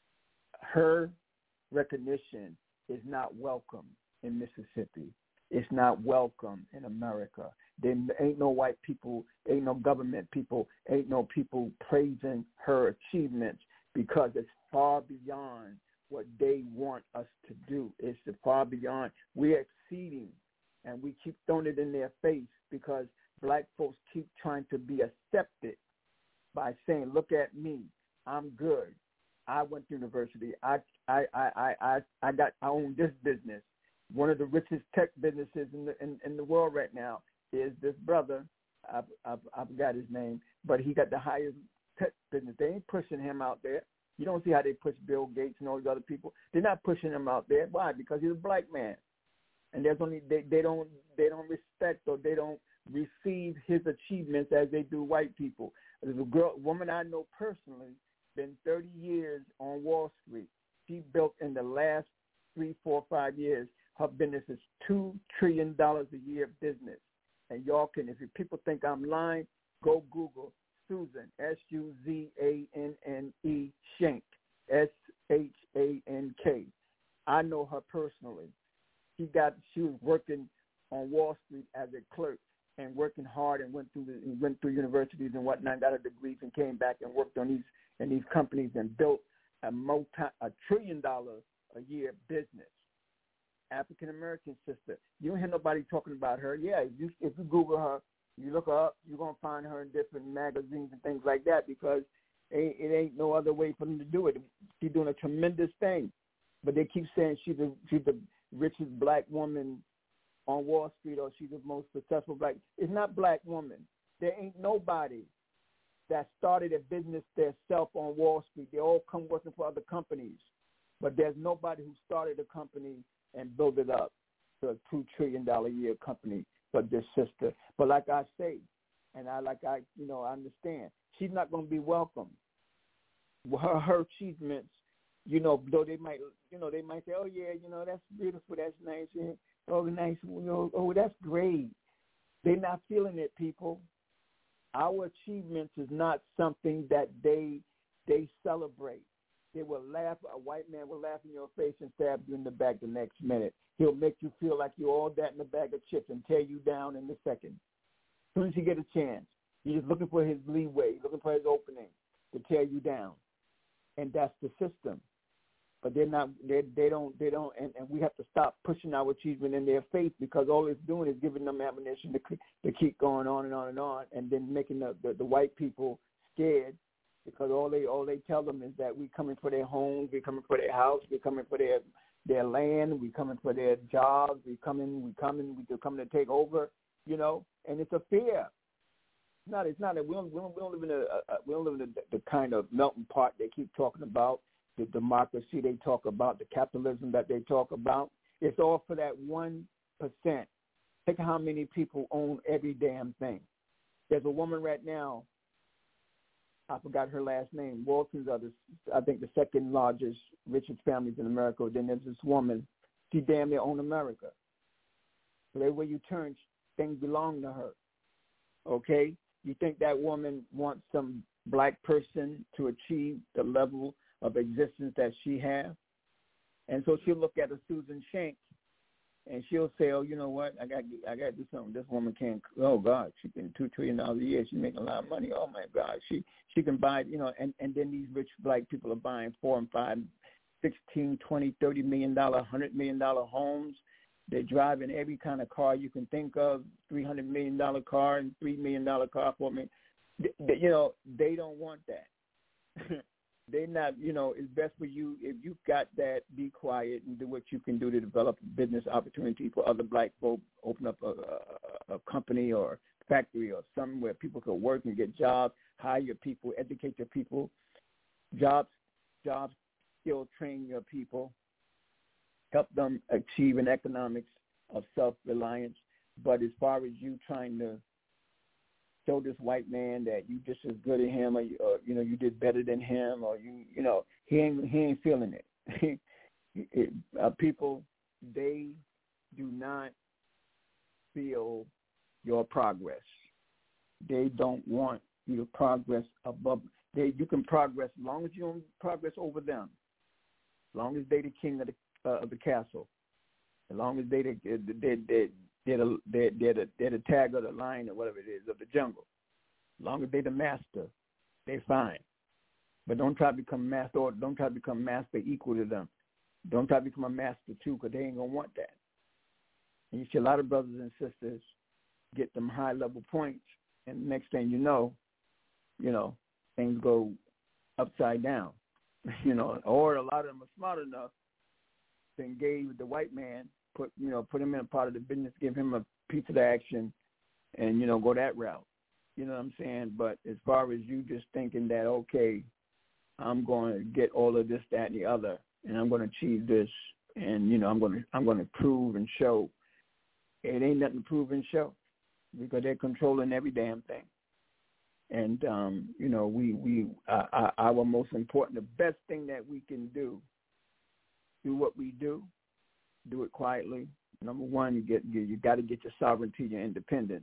her recognition is not welcome in Mississippi. It's not welcome in America. There ain't no white people, ain't no government people, ain't no people praising her achievements because it's far beyond what they want us to do. It's far beyond. We're exceeding, and we keep throwing it in their face because black folks keep trying to be accepted by saying, look at me, I'm good. I went to university. I I I I I, I got I own this business. One of the richest tech businesses in the in, in the world right now is this brother. I I I forgot his name, but he got the highest tech business. They ain't pushing him out there. You don't see how they push Bill Gates and all these other people. They're not pushing him out there. Why? Because he's a black man, and there's only they, they don't they don't respect or they don't receive his achievements as they do white people. There's a girl, woman I know personally, been thirty years on Wall Street. She built in the last three, four, five years. Her business is two trillion dollars a year business. And y'all can, if you people think I'm lying, go Google Susan, S U Z A N N E, Shank, S H A N K. I know her personally. She got, she was working on Wall Street as a clerk and working hard and went through the, went through universities and whatnot, got her degrees and came back and worked on these in these companies and built a multi a trillion dollar a year business. African American sister. You don't hear nobody talking about her. Yeah, if you if you Google her, you look her up, you're gonna find her in different magazines and things like that because it, it ain't no other way for them to do it. She's doing a tremendous thing, but they keep saying she's the she's the richest black woman on Wall Street or she's the most successful black. It's not black woman. There ain't nobody that started a business themselves on Wall Street. They all come working for other companies, but there's nobody who started a company and built it up to a two trillion dollar a year company for this sister. But like I say, and I like I you know I understand, she's not going to be welcome. Her her achievements, you know, though they might you know they might say, oh yeah, you know that's beautiful, that's nice, oh nice, you know, oh that's great. They're not feeling it, people. Our achievements is not something that they they celebrate. They will laugh. A white man will laugh in your face and stab you in the back the next minute. He'll make you feel like you're all that in a bag of chips and tear you down in a second. As soon as you get a chance, he's just looking for his leeway, looking for his opening to tear you down. And that's the system. But they're not. They they don't. They don't. And, and we have to stop pushing our achievement in their face, because all it's doing is giving them ammunition to to keep going on and on and on, and then making the the, the white people scared, because all they all they tell them is that we coming for their homes, we coming for their house, we coming for their their land, we coming for their jobs, we coming, we coming, we they're coming to take over, you know. And it's a fear. It's not. It's not that we don't we don't, we don't live in a, a we don't live in the, the kind of melting pot they keep talking about. The democracy they talk about, the capitalism that they talk about. It's all for that one percent. Think how many people own every damn thing. There's a woman right now, I forgot her last name. Waltons are, the, I think, the second largest, richest families in America. Then there's this woman, she damn near owns America. So everywhere you turn, things belong to her. Okay? You think that woman wants some black person to achieve the level of existence that she has? And so she'll look at a Susan Shank and she'll say, oh, you know what, I got I got to do something. This woman can't, oh, God, she can two trillion dollars a year. She's making a lot of money. Oh, my God. She she can buy, you know, and, and then these rich black people are buying four and five, sixteen, twenty, thirty million dollars, one hundred million dollars homes. They're driving every kind of car you can think of, three hundred million dollars car and three million dollars car for me. You know, they don't want that. They not, you know, it's best for you, if you got that, be quiet and do what you can do to develop business opportunity for other black folk, open up a, a, a company or factory or something where people could work and get jobs, hire your people, educate your people, jobs, jobs, skill, train your people, help them achieve an economics of self-reliance. But as far as you trying to show this white man that you just as good as him, or, or you know, you did better than him, or you, you know, he ain't he ain't feeling it. it uh, people, they do not feel your progress. They don't want you to progress above. They you can progress as long as you don't progress over them. As long as they the king of the uh, of the castle. As long as they they they they They're the, they're, they're, the, they're the tag of the line or whatever it is of the jungle. As long as they're the master, they're fine. But don't try to become master or don't try to become master equal to them. Don't try to become a master too, because they ain't going to want that. And you see a lot of brothers and sisters get them high-level points, and the next thing you know, you know, things go upside down. You know, or a lot of them are smart enough to engage with the white man, put you know, put him in a part of the business, give him a piece of the action, and, you know, go that route. You know what I'm saying? But as far as you just thinking that, okay, I'm going to get all of this, that, and the other, and I'm going to achieve this, and, you know, I'm going to I'm going to prove and show. It ain't nothing to prove and show, because they're controlling every damn thing. And, um, you know, we, we uh, our most important, the best thing that we can do, do what we do, do it quietly. Number one, you get you, you got to get your sovereignty, your independence.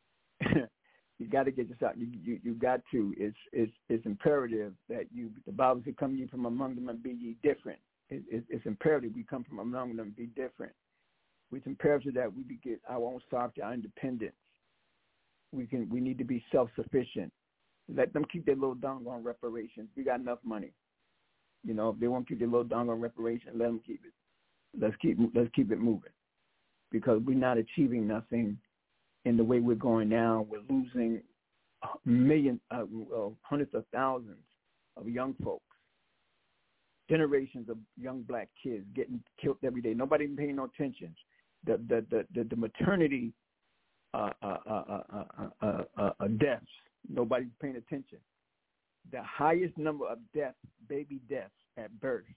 You got to get your you you, you got to. It's it's it's imperative that you. The Bible says, "Come ye from among them and be ye different." It, it, it's imperative we come from among them and be different. It's imperative that we get our own sovereignty, our independence. We can. We need to be self-sufficient. Let them keep their little doggone reparations. We got enough money. You know, if they want to keep their little doggone reparation, let them keep it. Let's keep let's keep it moving, because we're not achieving nothing in the way we're going now. We're losing millions, uh, well, hundreds of thousands of young folks, generations of young black kids getting killed every day. Nobody paying no attention. The the the the, the maternity uh, uh, uh, uh, uh, uh, uh, uh, deaths. Nobody's paying attention. The highest number of deaths, baby deaths at birth,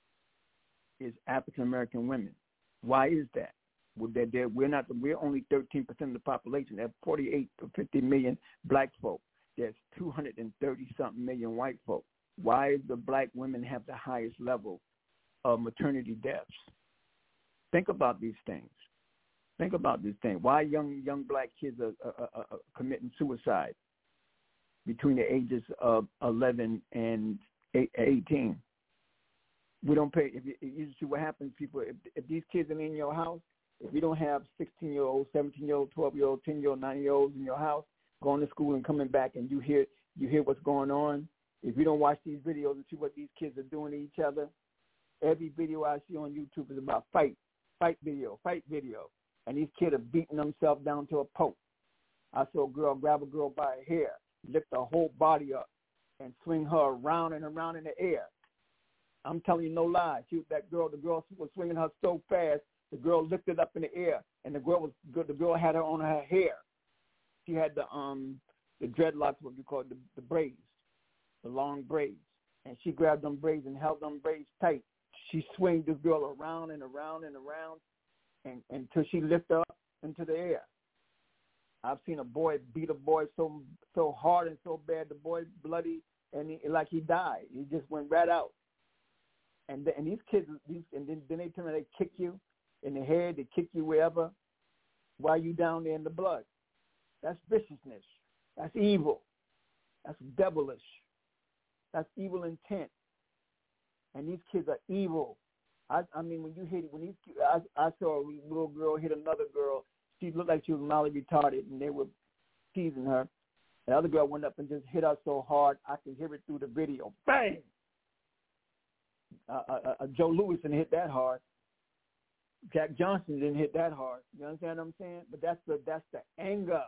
is African American women. Why is that? Well, they're, they're, we're not. We're only thirteen percent of the population. There's forty-eight to fifty million black folk. There's two hundred thirty something million white folk. Why do the black women have the highest level of maternity deaths? Think about these things. Think about this thing. Why young young black kids are, are, are, are committing suicide between the ages of eleven and eighteen? We don't pay. If you, you see what happens, people. If, if these kids are in your house, if you don't have sixteen-year-olds, seventeen-year-olds, twelve-year-olds, ten-year-olds, nine-year-olds in your house, going to school and coming back, and you hear you hear what's going on. If you don't watch these videos and see what these kids are doing to each other, every video I see on YouTube is about fight, fight video, fight video. And these kids are beating themselves down to a pulp. I saw a girl grab a girl by her hair, lift her whole body up, and swing her around and around in the air. I'm telling you no lie. She, that girl, the girl was swinging her so fast, the girl lifted up in the air, and the girl was good. The girl had her on her hair. She had the um the dreadlocks, what we call the, the braids, the long braids, and she grabbed them braids and held them braids tight. She swinged this girl around and around and around, and, until she lifted up into the air. I've seen a boy beat a boy so so hard and so bad, the boy bloody, and he, like he died. He just went right out. And the, and these kids, these, and then, then they turn and they kick you in the head, they kick you wherever, while you down there in the blood. That's viciousness. That's evil. That's devilish. That's evil intent. And these kids are evil. I, I mean, when you hit it, when these, I, I saw a little girl hit another girl. She looked like she was mildly retarded, and they were teasing her. The other girl went up and just hit her so hard, I can hear it through the video. Bang! Uh, uh, uh, Joe Louis didn't hit that hard. Jack Johnson didn't hit that hard. You understand what I'm saying? But that's the that's the anger,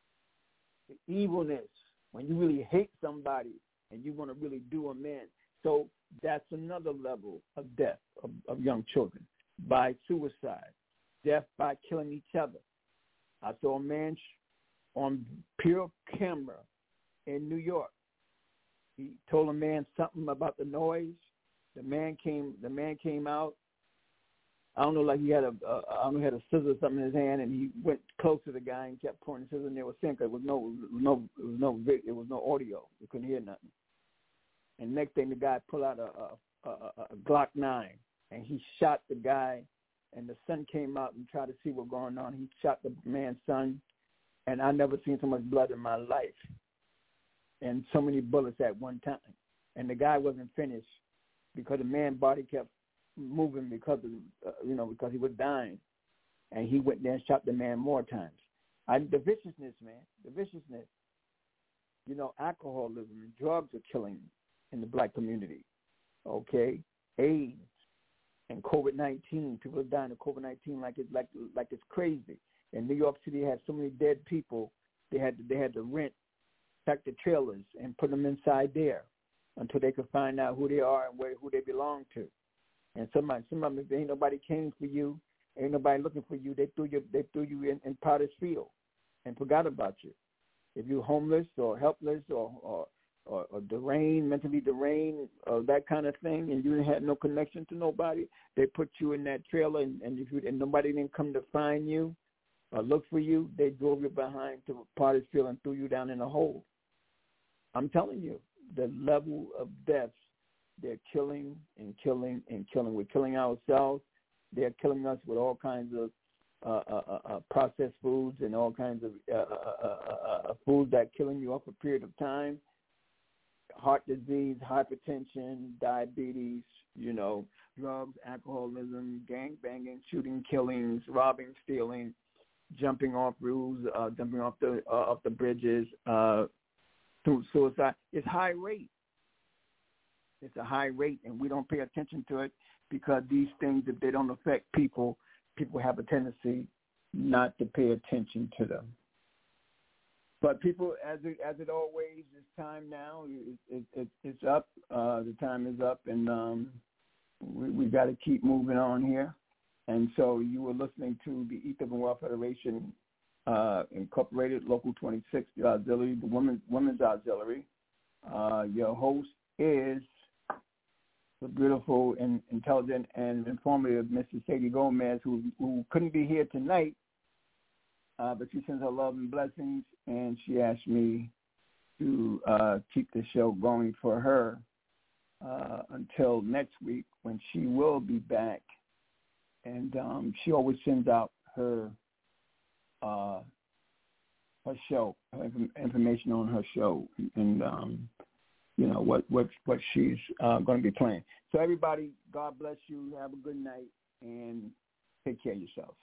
the evilness. When you really hate somebody and you want to really do them in. So that's another level of death of, of young children by suicide, death by killing each other. I saw a man on pure camera in New York. He told a man something about the noise. The man came. The man came out. I don't know, like he had a. Uh, I don't know, he had a scissor or something in his hand, and he went close to the guy and kept pointing the scissor, and they were saying, 'cause it was no, it was no, it was no, it was no audio. You couldn't hear nothing. And next thing, the guy pulled out a, a, a, a Glock nine, and he shot the guy. And the son came out and tried to see what's going on. He shot the man's son, and I never seen so much blood in my life, and so many bullets at one time. And the guy wasn't finished because the man's body kept moving because of, uh, you know, because he was dying, and he went there and shot the man more times. I, the viciousness, man, the viciousness. You know, alcoholism and drugs are killing in the black community. Okay, AIDS. And COVID nineteen, people are dying of COVID nineteen like it's like like it's crazy. In New York City, they had so many dead people. They had to, they had to rent tractor trailers and put them inside there until they could find out who they are and where who they belong to. And somebody, somebody, if ain't nobody came for you, ain't nobody looking for you. They threw you, they threw you in, in Potter's Field and forgot about you. If you're homeless or helpless or or Or, or deranged, mentally deranged, or that kind of thing, and you had no connection to nobody, they put you in that trailer, and, and if you and nobody didn't come to find you or look for you, they drove you behind to Potter's Field and threw you down in a hole. I'm telling you, the level of deaths, they're killing and killing and killing. We're killing ourselves. They're killing us with all kinds of uh, uh, uh, processed foods and all kinds of uh, uh, uh, uh, foods that are killing you off a period of time. Heart disease, hypertension, diabetes, you know, drugs, alcoholism, gang banging, shooting, killings, robbing, stealing, jumping off roofs, uh, jumping off the uh, off the bridges, uh, through suicide. It's high rate. It's a high rate, and we don't pay attention to it because these things, if they don't affect people, people have a tendency not to pay attention to them. But people, as it, as it always, it's time now. It, it, it, it's up. Uh, the time is up, and um, we, we got to keep moving on here. And so you were listening to the Ethiopian World Federation uh, Incorporated, Local twenty-six, the auxiliary, the women's, women's auxiliary. Uh, your host is the beautiful and intelligent and informative Missus Sadie Gomez, who, who couldn't be here tonight. Uh, but she sends her love and blessings, and she asked me to uh, keep the show going for her uh, until next week when she will be back. And um, she always sends out her uh, her show, her information on her show, and um, you know what what what she's uh, going to be playing. So everybody, God bless you. Have a good night and take care of yourself.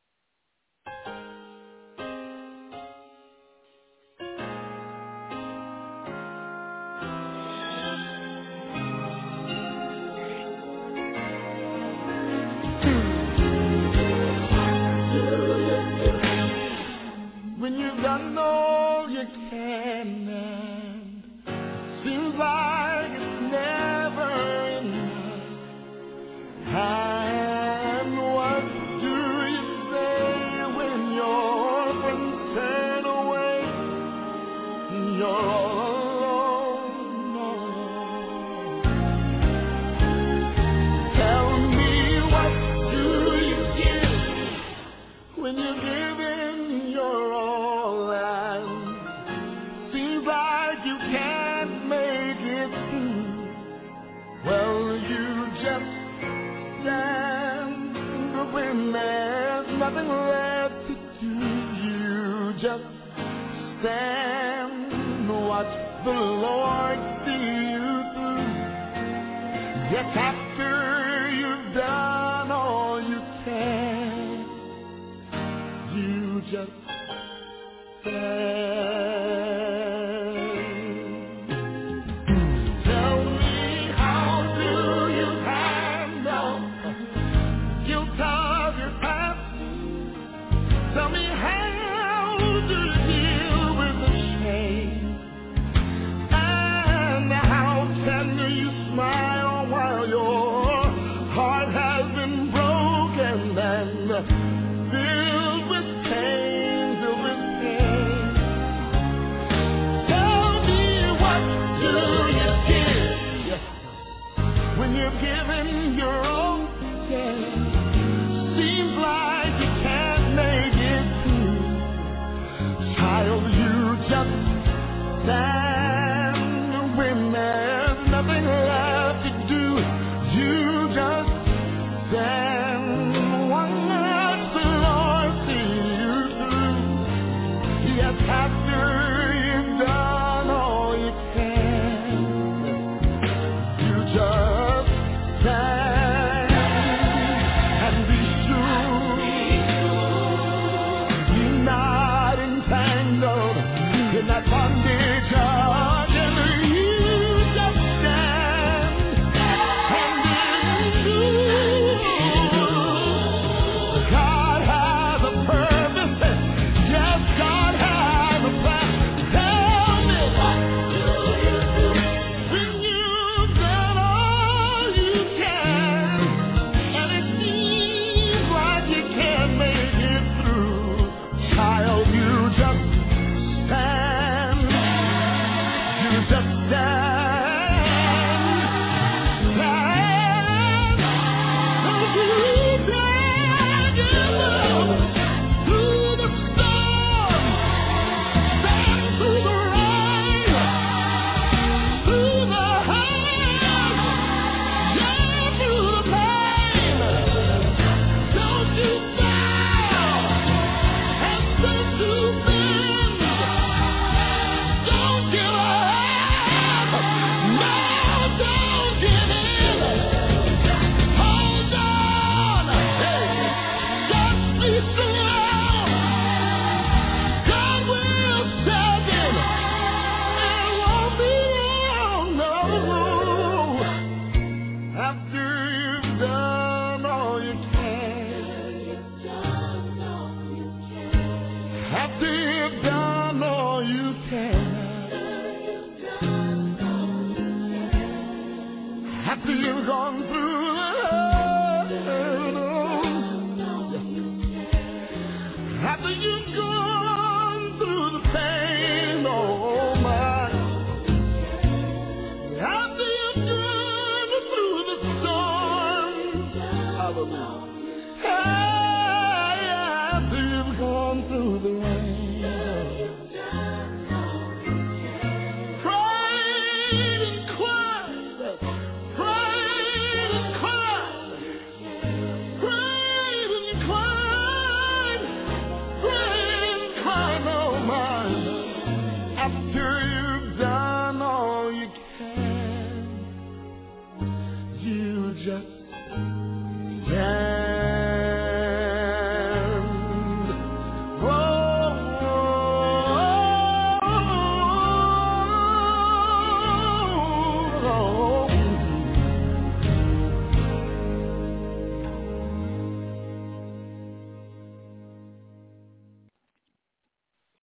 When you've done all you can, and seems like it's never enough. And what do you say when your friends turn away and you're all alone, all alone? Tell me, what do you give when you're giving your all? Well, you just stand when there's nothing left to do. You just stand, watch the Lord see you through. Yes, after you've done all you can, you just stand. Tell me, how do you deal with the shame? And how can you smile while your heart has been broken and filled with pain, filled with pain? Tell me, what do you give when you're giving your all? Yeah. Seems like you can't make it through. Child, you just stand when there's nothing left to do. You just stand, watch the Lord see you through. Yes, after you've done all you can, you just stand. In that bondage again, you just stand and believe. God has a purpose. Yes, God has a plan. Tell me, what do you do when you've done all you can, and it seems like you can't make it through? Child, you just stand, you just stand, stand, don't you dare give up through the storm, stand through the rain, through the hurt, yeah, through the pain. Don't you bow, and don't you bend. Don't give up. just